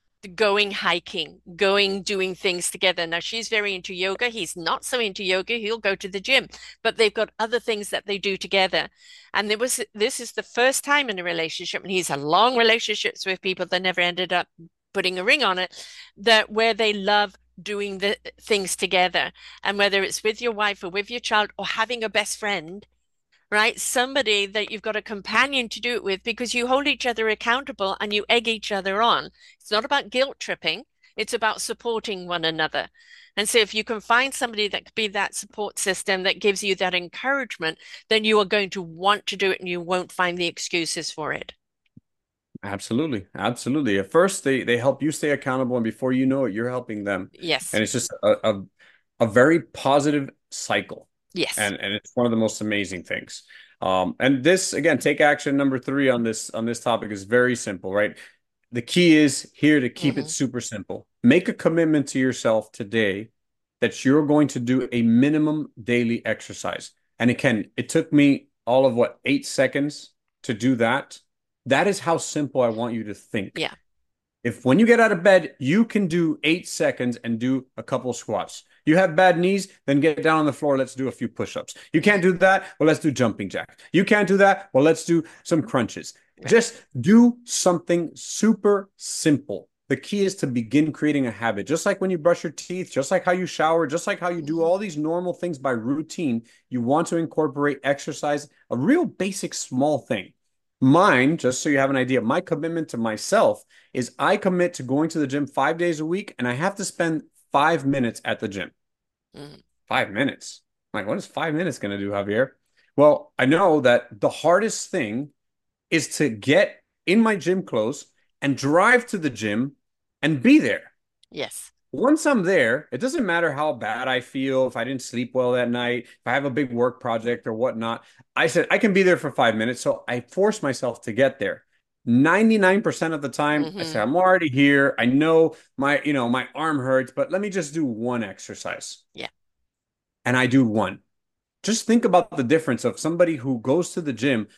going hiking, going doing things together. Now she's very into yoga. He's not so into yoga. He'll go to the gym, but they've got other things that they do together. And this is the first time in a relationship, and he's had long relationships with people that never ended up putting a ring on it, that where they love doing the things together. And whether it's with your wife or with your child or having a best friend, right? Somebody that you've got a companion to do it with, because you hold each other accountable and you egg each other on. It's not about guilt tripping, it's about supporting one another. And so if you can find somebody that could be that support system that gives you that encouragement, then you are going to want to do it and you won't find the excuses for it. Absolutely. Absolutely. At first, they help you stay accountable, and before you know it, you're helping them. Yes. And it's just a very positive cycle. Yes. And it's one of the most amazing things. And this again, take action number three on this topic is very simple, right? The key is here to keep it Hmm. super simple. Make a commitment to yourself today that you're going to do a minimum daily exercise. And again, it took me all of what, 8 seconds to do that. That is how simple I want you to think. Yeah. If when you get out of bed, you can do 8 seconds and do a couple squats. You have bad knees, then get down on the floor. Let's do a few push-ups. You can't do that? Well, let's do jumping jacks. You can't do that? Well, let's do some crunches. Right. Just do something super simple. The key is to begin creating a habit. Just like when you brush your teeth, just like how you shower, just like how you do Hmm. all these normal things by routine, you want to incorporate exercise, a real basic small thing. Mine, just so you have an idea, my commitment to myself is I commit to going to the gym 5 days a week, and I have to spend 5 minutes at the gym. Hmm. 5 minutes. I'm like, what is 5 minutes going to do, Javier? Well, I know that the hardest thing is to get in my gym clothes and drive to the gym and be there. Yes. Once I'm there, it doesn't matter how bad I feel, if I didn't sleep well that night, if I have a big work project or whatnot. I said I can be there for 5 minutes. So I force myself to get there. 99% of the time, I say, Hmm. I'm already here. I know my arm hurts, but let me just do one exercise. Yeah. And I do one. Just think about the difference of somebody who goes to the gym,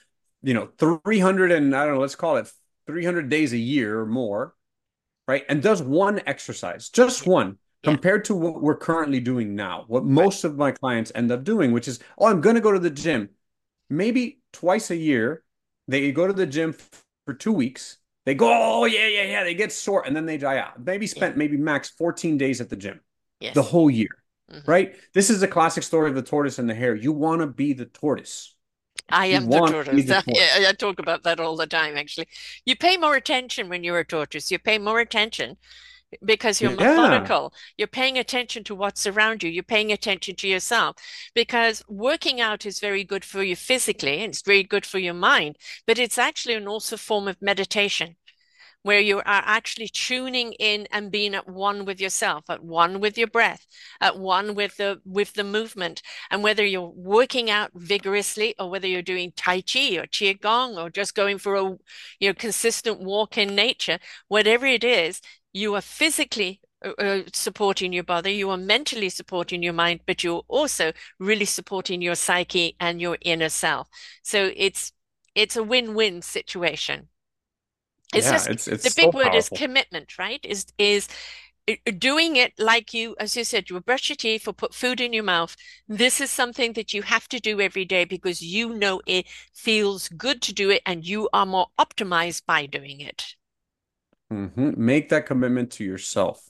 300 and I don't know, let's call it 300 days a year or more, right? And does one exercise, just Yeah. one, Yeah. compared to what we're currently doing now, what Right. most of my clients end up doing, which is, oh, I'm going to go to the gym. Maybe twice a year, they go to the gym for 2 weeks. They go, oh, yeah, yeah, yeah. They get sore and then they die out. Maybe Yeah. spent maybe max 14 days at the gym the Yes. whole year, Hmm. right? This is a classic story of the tortoise and the hare. You want to be the tortoise. I You am the want to be tortoise. the tortoise. Yeah, I talk about that all the time, actually. You pay more attention when you're a tortoise. You pay more attention because you're Yeah. methodical. You're paying attention to what's around you. You're paying attention to yourself because working out is very good for you physically and it's very good for your mind, but it's actually an also form of meditation where you are actually tuning in and being at one with yourself, at one with your breath, at one with the movement. And whether you're working out vigorously or whether you're doing Tai Chi or Qigong or just going for a consistent walk in nature, whatever it is, you are physically supporting your body, you are mentally supporting your mind, but you're also really supporting your psyche and your inner self. So it's a win-win situation. It's Yeah, just it's the so big word is powerful. commitment, right? Is doing it like you, as you said, you will brush your teeth or put food in your mouth. This is something that you have to do every day because you know it feels good to do it and you are more optimized by doing it. Make that commitment to yourself. Yeah.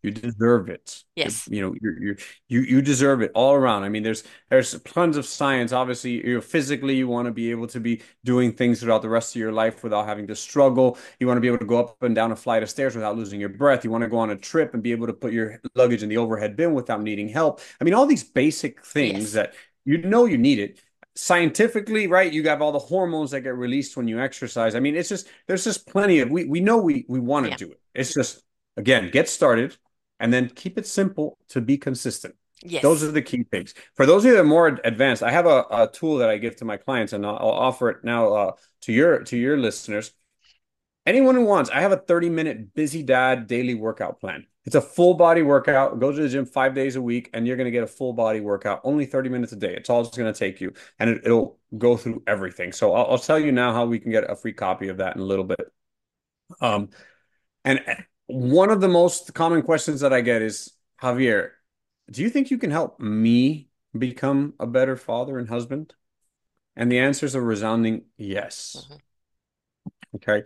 You deserve it. Yes. You deserve it all around. I mean, there's tons of science. Obviously, physically you want to be able to be doing things throughout the rest of your life without having to struggle. You want to be able to go up and down a flight of stairs without losing your breath. You want to go on a trip and be able to put your luggage in the overhead bin without needing help. I mean, all these basic things Yes. that you need it. Scientifically, right? You have all the hormones that get released when you exercise. I mean, it's just there's just plenty of we know we want to Yeah. do it. It's just again, get started and then keep it simple to be consistent. Those Yes. are the key things. For those of you that are more advanced, I have a tool that I give to my clients, and I'll offer it now to your listeners. Anyone who wants, I have a 30-minute busy dad daily workout plan. It's a full body workout. Go to the gym 5 days a week, and you're going to get a full body workout, only 30 minutes a day. It's all it's going to take you, and it'll go through everything. So I'll tell you now how we can get a free copy of that in a little bit. Um, and one of the most common questions that I get is, Javier, do you think you can help me become a better father and husband? And the answer is a resounding yes. Mhm. Okay.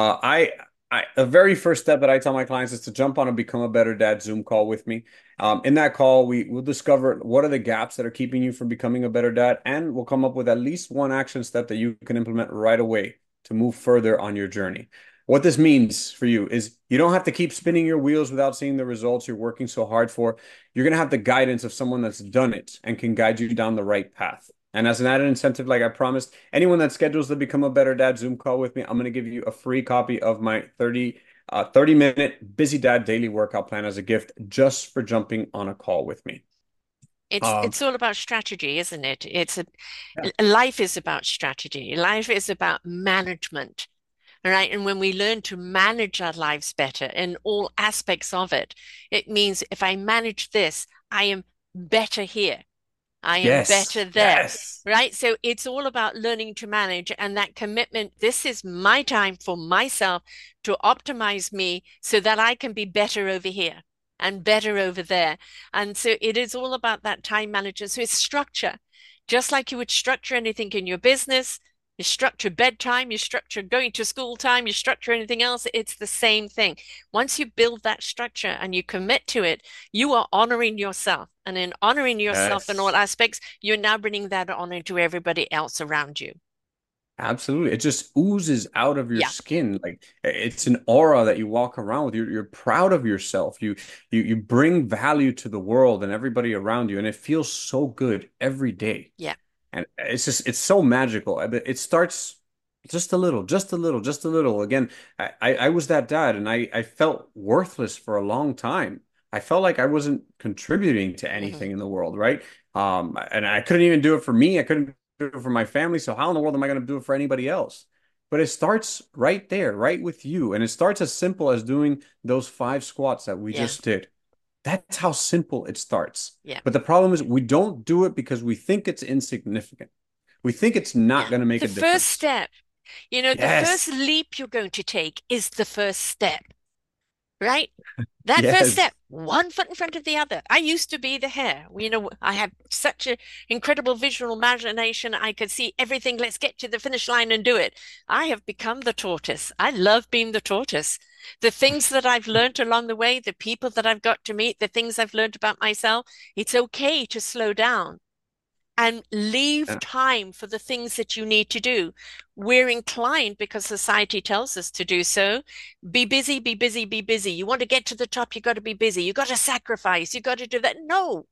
The very first step that I tell my clients is to jump on a Become a Better Dad Zoom call with me. In that call, we will discover what are the gaps that are keeping you from becoming a better dad, and we'll come up with at least one action step that you can implement right away to move further on your journey. What this means for you is you don't have to keep spinning your wheels without seeing the results you're working so hard for. You're going to have the guidance of someone that's done it and can guide you down the right path. And as an added incentive, like I promised, anyone that schedules to Become a Better Dad Zoom call with me, I'm going to give you a free copy of my 30-minute Busy Dad daily workout plan as a gift just for jumping on a call with me. Um, It's all about strategy, isn't it? yeah. Life is about strategy. Life is about management. All right. And when we learn to manage our lives better in all aspects of it, it means if I manage this, I am better here. I am better Yes. there, Yes. right? So it's all about learning to manage and that commitment. This is my time for myself to optimize me so that I can be better over here and better over there. And so it is all about that time management. So it's structure, just like you would structure anything in your business. You structure bedtime, you structure going to school time, you structure anything else. It's the same thing. Once you build that structure and you commit to it, you are honoring yourself. And in honoring yourself in all Yes. aspects, you're now bringing that honor to everybody else around you. Absolutely. It just oozes out of your Yeah. skin. Like it's an aura that you walk around with. You're proud of yourself. You bring value to the world and everybody around you, and it feels so good every day. Yeah. And it's so magical. It starts just a little, just a little, just a little. Again, I was that dad, and I felt worthless for a long time. I felt like I wasn't contributing to Hmm. anything in the world, right? And I couldn't even do it for me. I couldn't do it for my family. So how in the world am I going to do it for anybody else? But it starts right there, right with you. And it starts as simple as doing those 5 squats that we Yeah. just did. That's how simple it starts. Yeah. But the problem is we don't do it because we think it's insignificant. We think it's not Yeah. going to make The a first difference. step, the first Yes. leap you're going to take is the first step, right? That first Yes. step, one foot in front of the other. I used to be the hare. I have such an incredible visual imagination. I could see everything. Let's get to the finish line and do it. I have become the tortoise. I love being the tortoise. The things that I've learned along the way, the people that I've got to meet, the things I've learned about myself, it's okay to slow down and leave time for the things that you need to do. We're inclined, because society tells us to do so, be busy, be busy, be busy. You want to get to the top, you got to be busy. You got to sacrifice, you got to do that. No.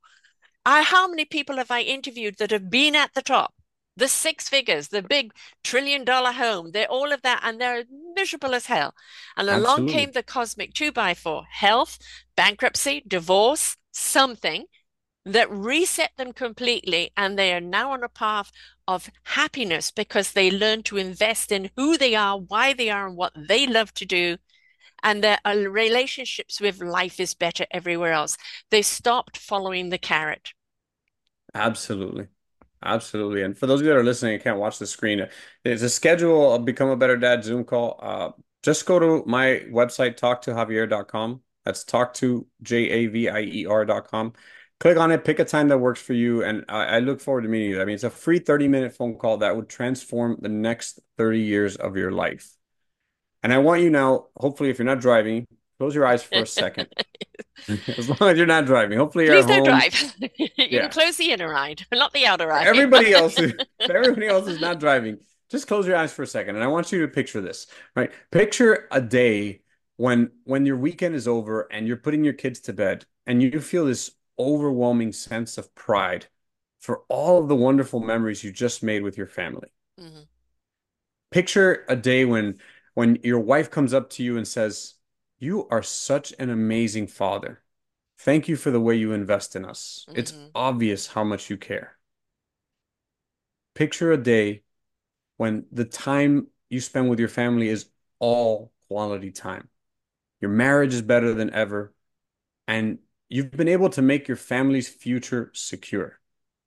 How many people have I interviewed that have been at the top? The six figures, the big $1 trillion home, they're all of that, and they're miserable as hell. And along came Absolutely. the cosmic two by four: health, bankruptcy, divorce, something that reset them completely. And they are now on a path of happiness because they learn to invest in who they are, why they are, and what they love to do. And their relationships with life is better everywhere else. They stopped following the carrot. Absolutely. Absolutely. And for those of you that are listening and can't watch the screen, there's a schedule of Become a Better Dad Zoom call. Just go to my website, talktojavier.com. That's talktojavie.com. Click on it, pick a time that works for you, and I look forward to meeting you. I mean, it's a free 30-minute phone call that would transform the next 30 years of your life. And I want you now, hopefully, if you're not driving, close your eyes for a second. As long as you're not driving. Hopefully you're at Please don't home. drive. You can Yeah. close the inner eye, not the outer eye. Everybody else is if everybody else is not driving. Just close your eyes for a second, and I want you to picture this, right? Picture a day when your weekend is over and you're putting your kids to bed, and you feel this overwhelming sense of pride for all of the wonderful memories you just made with your family. Hmm. Picture a day when your wife comes up to you and says, "You are such an amazing father. Thank you for the way you invest in us. It's Hmm. obvious how much you care." Picture a day when the time you spend with your family is all quality time. Your marriage is better than ever, and you've been able to make your family's future secure.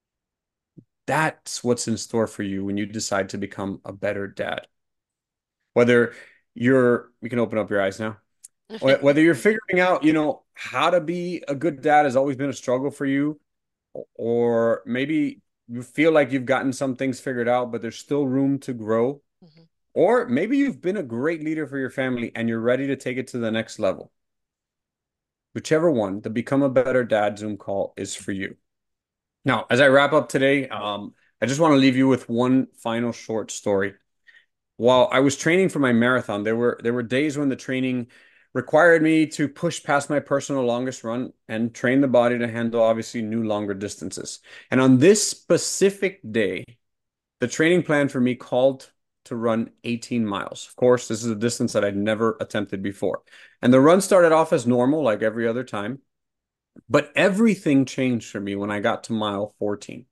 That's what's in store for you when you decide to become a better dad. Whether you can open up your eyes now. Whether you're figuring out, how to be a good dad has always been a struggle for you, or maybe you feel like you've gotten some things figured out, but there's still room to grow. Hmm. Or maybe you've been a great leader for your family and you're ready to take it to the next level. Whichever one, the Become a Better Dad Zoom call is for you. Now, as I wrap up today, I just want to leave you with one final short story. While I was training for my marathon, there were days when the training required me to push past my personal longest run and train the body to handle obviously new longer distances. And on this specific day, the training plan for me called to run 18 miles. Of course, this is a distance that I'd never attempted before. And the run started off as normal, like every other time. But everything changed for me when I got to mile 14.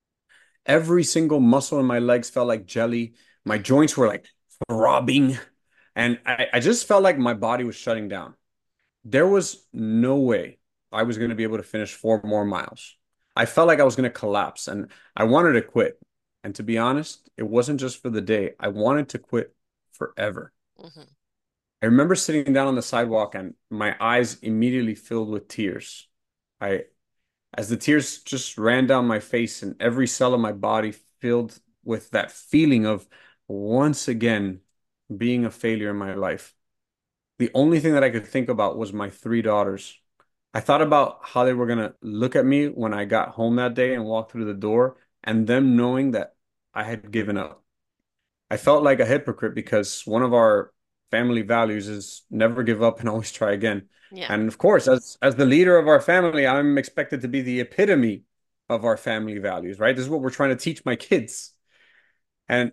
Every single muscle in my legs felt like jelly. My joints were like throbbing. And I just felt like my body was shutting down. There was no way I was going to be able to finish 4 more miles. I felt like I was going to collapse and I wanted to quit. And to be honest, it wasn't just for the day. I wanted to quit forever. Hmm. I remember sitting down on the sidewalk and my eyes immediately filled with tears. I, as the tears just ran down my face and every cell of my body filled with that feeling of once again being a failure in my life. The only thing that I could think about was my 3 daughters. I thought about how they were going to look at me when I got home that day and walked through the door, and them knowing that I had given up. I felt like a hypocrite because one of our family values is never give up and always try again. Yeah. And of course, as the leader of our family, I'm expected to be the epitome of our family values, right? This is what we're trying to teach my kids. And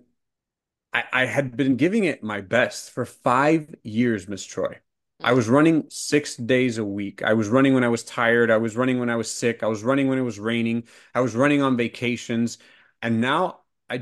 I had been giving it my best for 5 years, Miss Troy. I was Hmm. running 6 days a week. I was running when I was tired. I was running when I was sick. I was running when it was raining. I was running on vacations. And now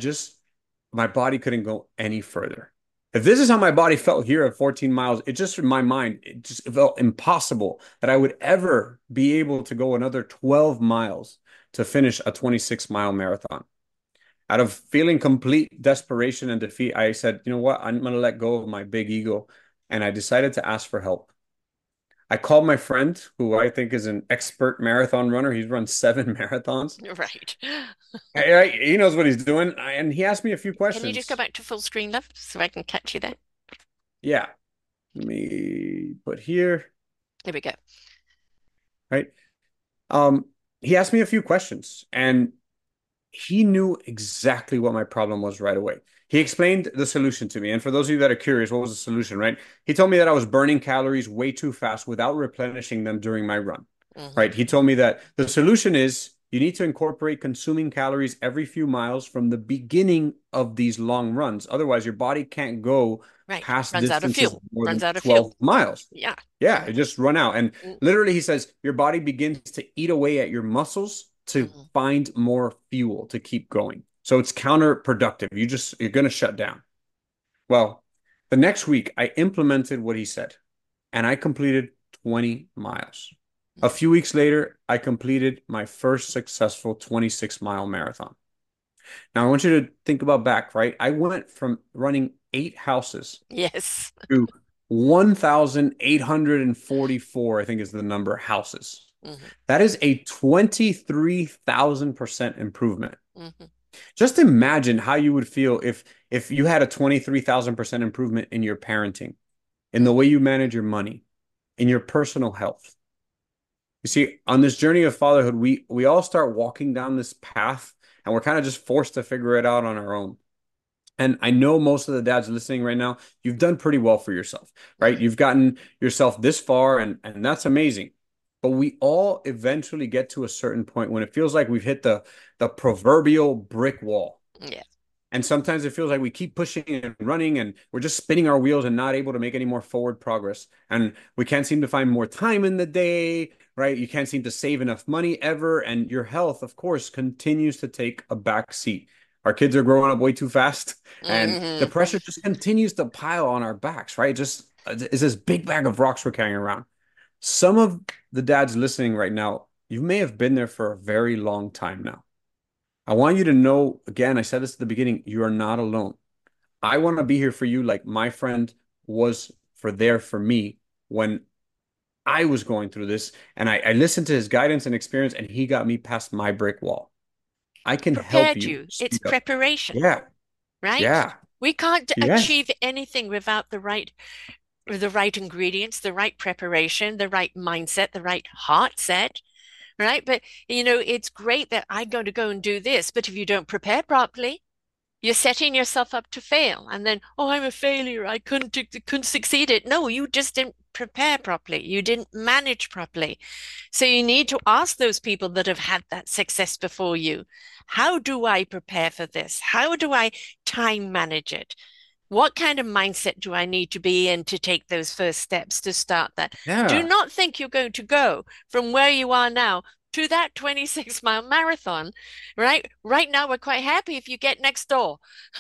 my body couldn't go any further. If this is how my body felt here at 14 miles, it just in my mind, it felt impossible that I would ever be able to go another 12 miles to finish a 26-mile marathon. Out of feeling complete desperation and defeat, I said, you know what? I'm going to let go of my big ego. And I decided to ask for help. I called my friend, who I think is an expert marathon runner. He's run 7 marathons. Right. He knows what he's doing. And he asked me a few Can you just go questions. back to full screen, love, so I can catch you there? Yeah. Let me put here, There we go. right? Um, he asked me a few questions and he knew exactly what my problem was right away. He explained the solution to me. And for those of you that are curious, what was the solution, right? He told me that I was burning calories way too fast without replenishing them during my run, Hmm. right? He told me that the solution is you need to incorporate consuming calories every few miles from the beginning of these long runs. Otherwise, your body can't go Right. past Runs out of distances fuel. of more Runs than out of fuel. 12 miles. Yeah. Yeah, it Hmm. just run out. And Hmm. literally, he says your body begins to eat away at your muscles to Hmm. find more fuel to keep going. So it's counterproductive. You're going to shut down. Well, the next week I implemented what he said and I completed 20 miles. A few weeks later, I completed my first successful 26-mile marathon. Now I want you to think about back, right? I went from running 8 houses Yes. to 1,844, I think is the number, houses. Hmm. That is a 23,000% improvement. Hmm. Just imagine how you would feel if you had a 23,000% improvement in your parenting, in the way you manage your money, in your personal health. You see, on this journey of fatherhood, we all start walking down this path and we're kind of just forced to figure it out on our own. And I know most of the dads listening right now, you've done pretty well for yourself, right? Mhm. You've gotten yourself this far and that's amazing. But we all eventually get to a certain point when it feels like we've hit the proverbial brick wall. Yeah. And sometimes it feels like we keep pushing and running and we're just spinning our wheels and not able to make any more forward progress. And we can't seem to find more time in the day, right? You can't seem to save enough money ever. And your health, of course, continues to take a back seat. Our kids are growing up way too fast and the Hmm. pressure just continues to pile on our backs, right? Just is this big bag of rocks we're carrying around. Some of the dads listening right now, you may have been there for a very long time now. I want you to know, again, I said this at the beginning, you are not alone. I want to be here for you like my friend was for me when I was going through this. And I listened to his guidance and experience, and he got me past my brick wall. I can help Prepared you you. It's speed up. preparation, Yeah, right? yeah, We can't yes, achieve anything without the right ingredients, the right preparation, the right mindset, the right heart set, right? But it's great that I'm going to go and do this, but if you don't prepare properly, you're setting yourself up to fail. And then, oh, I'm a failure. I couldn't succeed it. No, you just didn't prepare properly. You didn't manage properly. So you need to ask those people that have had that success before you, how do I prepare for this? How do I time manage it? What kind of mindset do I need to be in to take those first steps to start that? Do yeah, not think you're going to go from where you are now to that 26-mile marathon, right? Right now, we're quite happy if you get next door.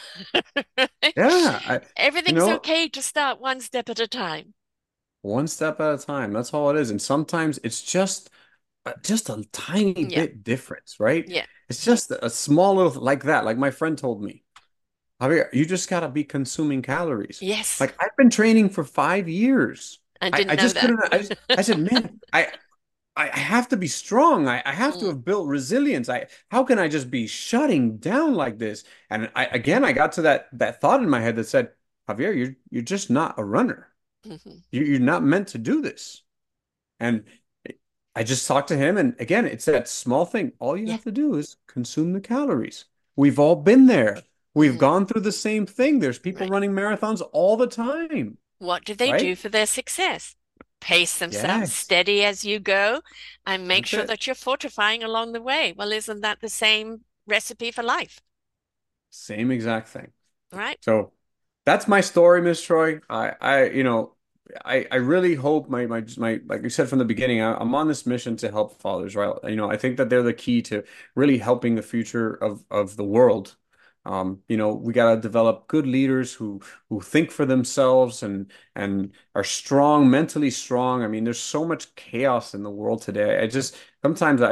yeah. You Everything's know, okay to start one step at a time. one step at a time. That's all it is. And sometimes it's just a tiny Yeah, bit difference, right? yeah, It's just a small little like that. Like my friend told me. Javier, you just gotta be consuming calories. yes. Like I've been training for 5 years. I I didn't know just that. couldn't. I said, man, I have to be strong. I have to Mm, have built resilience. How can I just be shutting down like this? And I got to that thought in my head that said, Javier, you're just not a runner. mhm. You're not meant to do this. And I just talked to him, and again, it's that small thing. All you Yeah. have to do is consume the calories. We've all been there. We've Mhm. gone through the same thing. There's people Right. running marathons all the time, What do they do right? for their success? Pace themselves Yes, steady as you go and make that's sure it. that you're fortifying along the way. Well, isn't that the same recipe for life? Same exact thing. Right? So that's my story, Miss Troy. I really hope like you said from the beginning, I'm on this mission to help fathers, right? I think that they're the key to really helping the future of the world. We got to develop good leaders who think for themselves and are strong, mentally strong. I mean, there's so much chaos in the world today. I just sometimes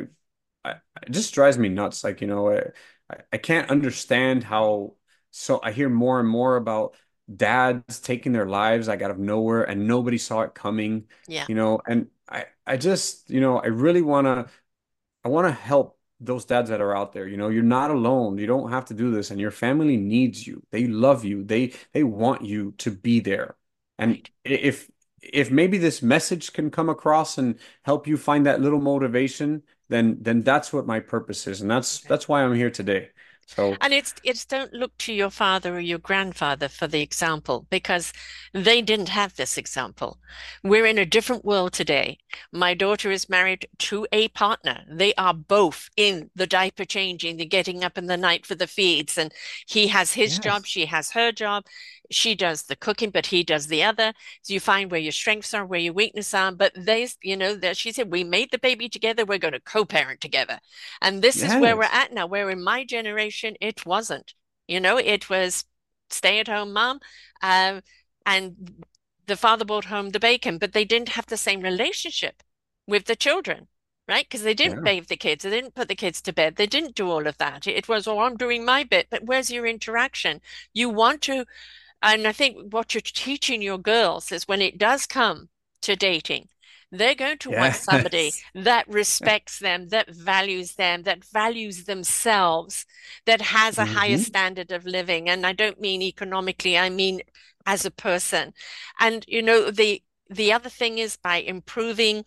it just drives me nuts. Like, I can't understand how so I hear more and more about dads taking their lives like out of nowhere and nobody saw it coming, Yeah. and I just, I want to help those dads that are out there. You're not alone. You don't have to do this and your family needs you. They love you. They want you to be there. And Right. if maybe this message can come across and help you find that little motivation, then that's what my purpose is. And that's Okay. that's why I'm here today. So, And it's don't look to your father or your grandfather for the example because they didn't have this example. We're in a different world today. My daughter is married to a partner. They are both in the diaper changing, the getting up in the night for the feeds, and he has his job, yes. she has her job. She does the cooking, but he does the other. So you find where your strengths are, where your weaknesses are. But that she said, we made the baby together. We're going to co-parent together. And this is where we're Yes. at now, where in my generation, it wasn't. It was stay at home mom, uh, and the father brought home the bacon, but they didn't have the same relationship with the children, right? Because they didn't Yeah. bathe the kids, they didn't put the kids to bed, they didn't do all of that. It was, oh, I'm doing my bit, but where's your interaction? You want to, and I think what you're teaching your girls is when it does come to dating, they're going to want somebody Yes. that respects them, that values themselves, that has a higher Hmm. standard of living. And I don't mean economically, I mean as a person. And the other thing is by improving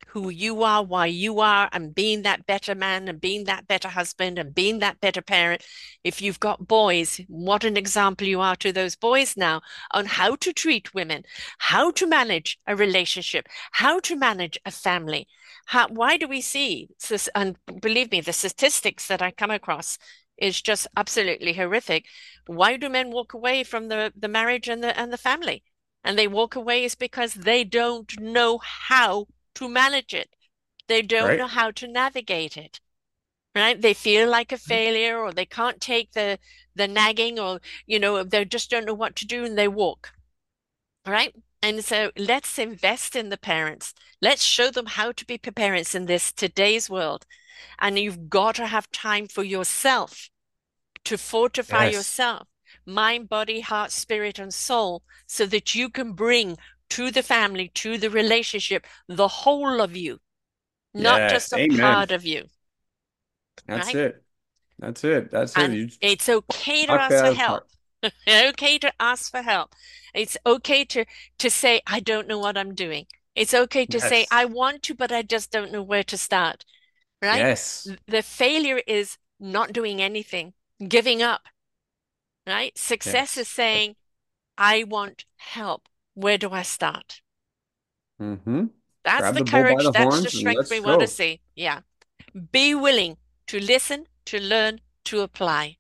who you are, why you are, and being that better man and being that better husband and being that better parent. If you've got boys, what an example you are to those boys now on how to treat women, how to manage a relationship, how to manage a family. Why do we see this? And believe me, the statistics that I come across is just absolutely horrific. Why do men walk away from the marriage and the family? And they walk away is because they don't know how to manage it. They don't know Right. how to navigate it, right? They feel like a failure, or they can't take the nagging, or they just don't know what to do and they walk, right? And so let's invest in the parents. Let's show them how to be parents in this today's world. And you've got to have time for yourself to fortify Yes. yourself, mind, body, heart, spirit, and soul, so that you can bring to the family, to the relationship, the whole of you, not Yes. just a Amen. part of you, That's right? it. That's it. That's it. And You it's okay to knocked ask that for out of the help. park. Okay to ask for help. It's okay to say, I don't know what I'm doing. It's okay to say, I Yes. want to, but I just don't know where to start, right? Yes. The failure is not doing anything, giving up, right? Success is Yes. saying, I want help. Where do I start? Mm-hmm. That's Grab the the bull by courage. the That's the horns and strength let's we want to go. see. Yeah. Be willing to listen, to learn, to apply.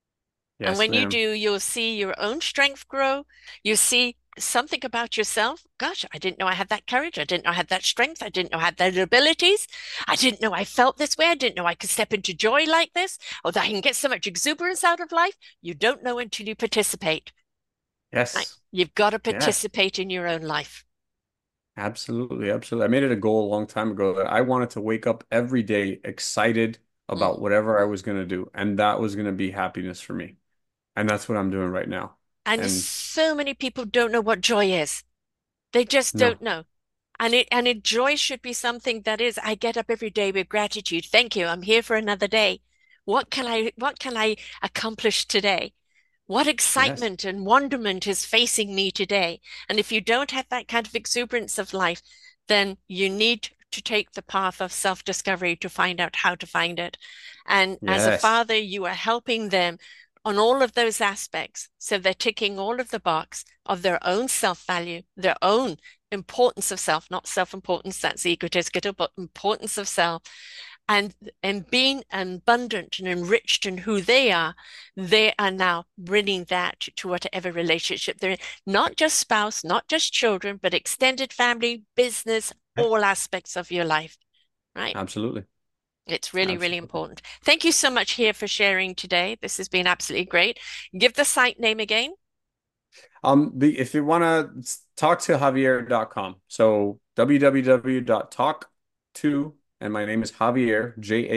And Yes, when you ma'am. do, you'll see your own strength grow. You see something about yourself. Gosh, I didn't know I had that courage. I didn't know I had that strength. I didn't know I had those abilities. I didn't know I felt this way. I didn't know I could step into joy like this, or that I can get so much exuberance out of life. You don't know until you participate. Right? Yes. You've got to Yes. participate in your own life. Absolutely. Absolutely. I made it a goal a long time ago that I wanted to wake up every day excited Mm. about whatever I was going to do. And that was going to be happiness for me. And that's what I'm doing right now. And And so many people don't know what joy is. They just don't no. know. And joy should be something that is, I get up every day with gratitude. Thank you. I'm here for another day. What can I accomplish today? What Yes. excitement and wonderment is facing me today? And if you don't have that kind of exuberance of life, then you need to take the path of self-discovery to find out how to find it. And as a Yes. father, you are helping them on all of those aspects. So they're ticking all of the box of their own self-value, their own importance of self, not self-importance, that's egotistical, but importance of self, and being abundant and enriched in who they are now bringing that to whatever relationship they're in. Not just spouse, not just children, but extended family, business, Yeah, all aspects of your life, right? absolutely. It's really, really Absolutely. important. Thank you so much here for sharing today. This has been absolutely great. Give the site name again. If you want to talk to Javier.com. So www.talk to, and my name is Javier,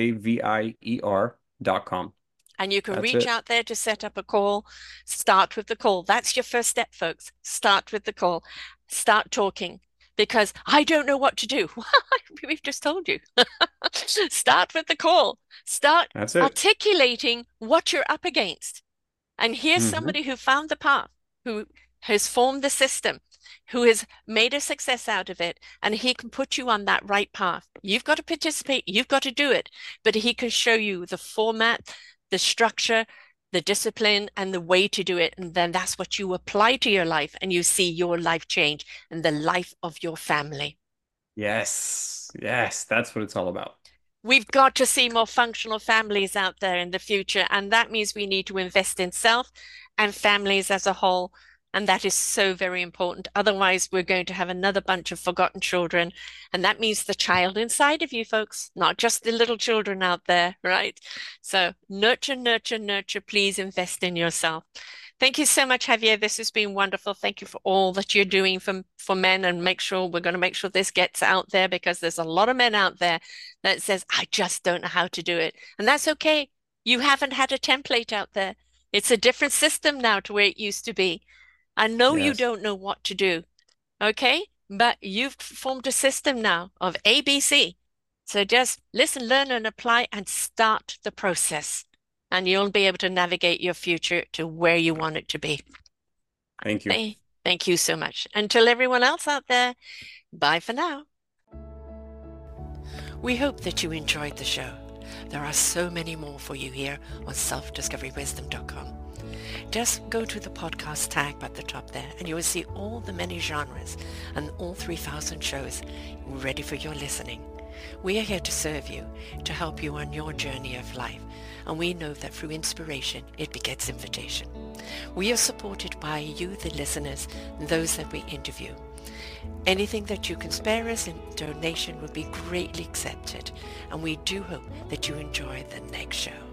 Javier.com. And you can That's reach it. out there to set up a call. Start with the call. That's your first step, folks. Start with the call. Start talking because I don't know what to do. We've just told you. Start with the call. Start That's it. articulating what you're up against. And here's Hmm. somebody who found the path, who has formed the system, who has made a success out of it, and he can put you on that right path. You've got to participate, you've got to do it, but he can show you the format, the structure, the discipline, and the way to do it. And then that's what you apply to your life, and you see your life change and the life of your family. Yes. Yes. That's what it's all about. We've got to see more functional families out there in the future, and that means we need to invest in self and families as a whole. And that is so very important. Otherwise, we're going to have another bunch of forgotten children. And that means the child inside of you, folks, not just the little children out there, right? So nurture, nurture, nurture. Please invest in yourself. Thank you so much, Javier. This has been wonderful. Thank you for all that you're doing for men, and we're going to make sure this gets out there because there's a lot of men out there that says, I just don't know how to do it. And that's okay. You haven't had a template out there. It's a different system now to where it used to be. I know you Yes. don't know what to do, okay? But you've formed a system now of ABC. So just listen, learn, and apply and start the process. And you'll be able to navigate your future to where you want it to be. Thank you. Thank you so much. Until everyone else out there, bye for now. We hope that you enjoyed the show. There are so many more for you here on selfdiscoverywisdom.com. Just go to the podcast tab at the top there and you will see all the many genres and all 3,000 shows ready for your listening. We are here to serve you, to help you on your journey of life, and we know that through inspiration it begets invitation. We are supported by you, the listeners, and those that we interview. Anything that you can spare us in donation would be greatly accepted, and we do hope that you enjoy the next show.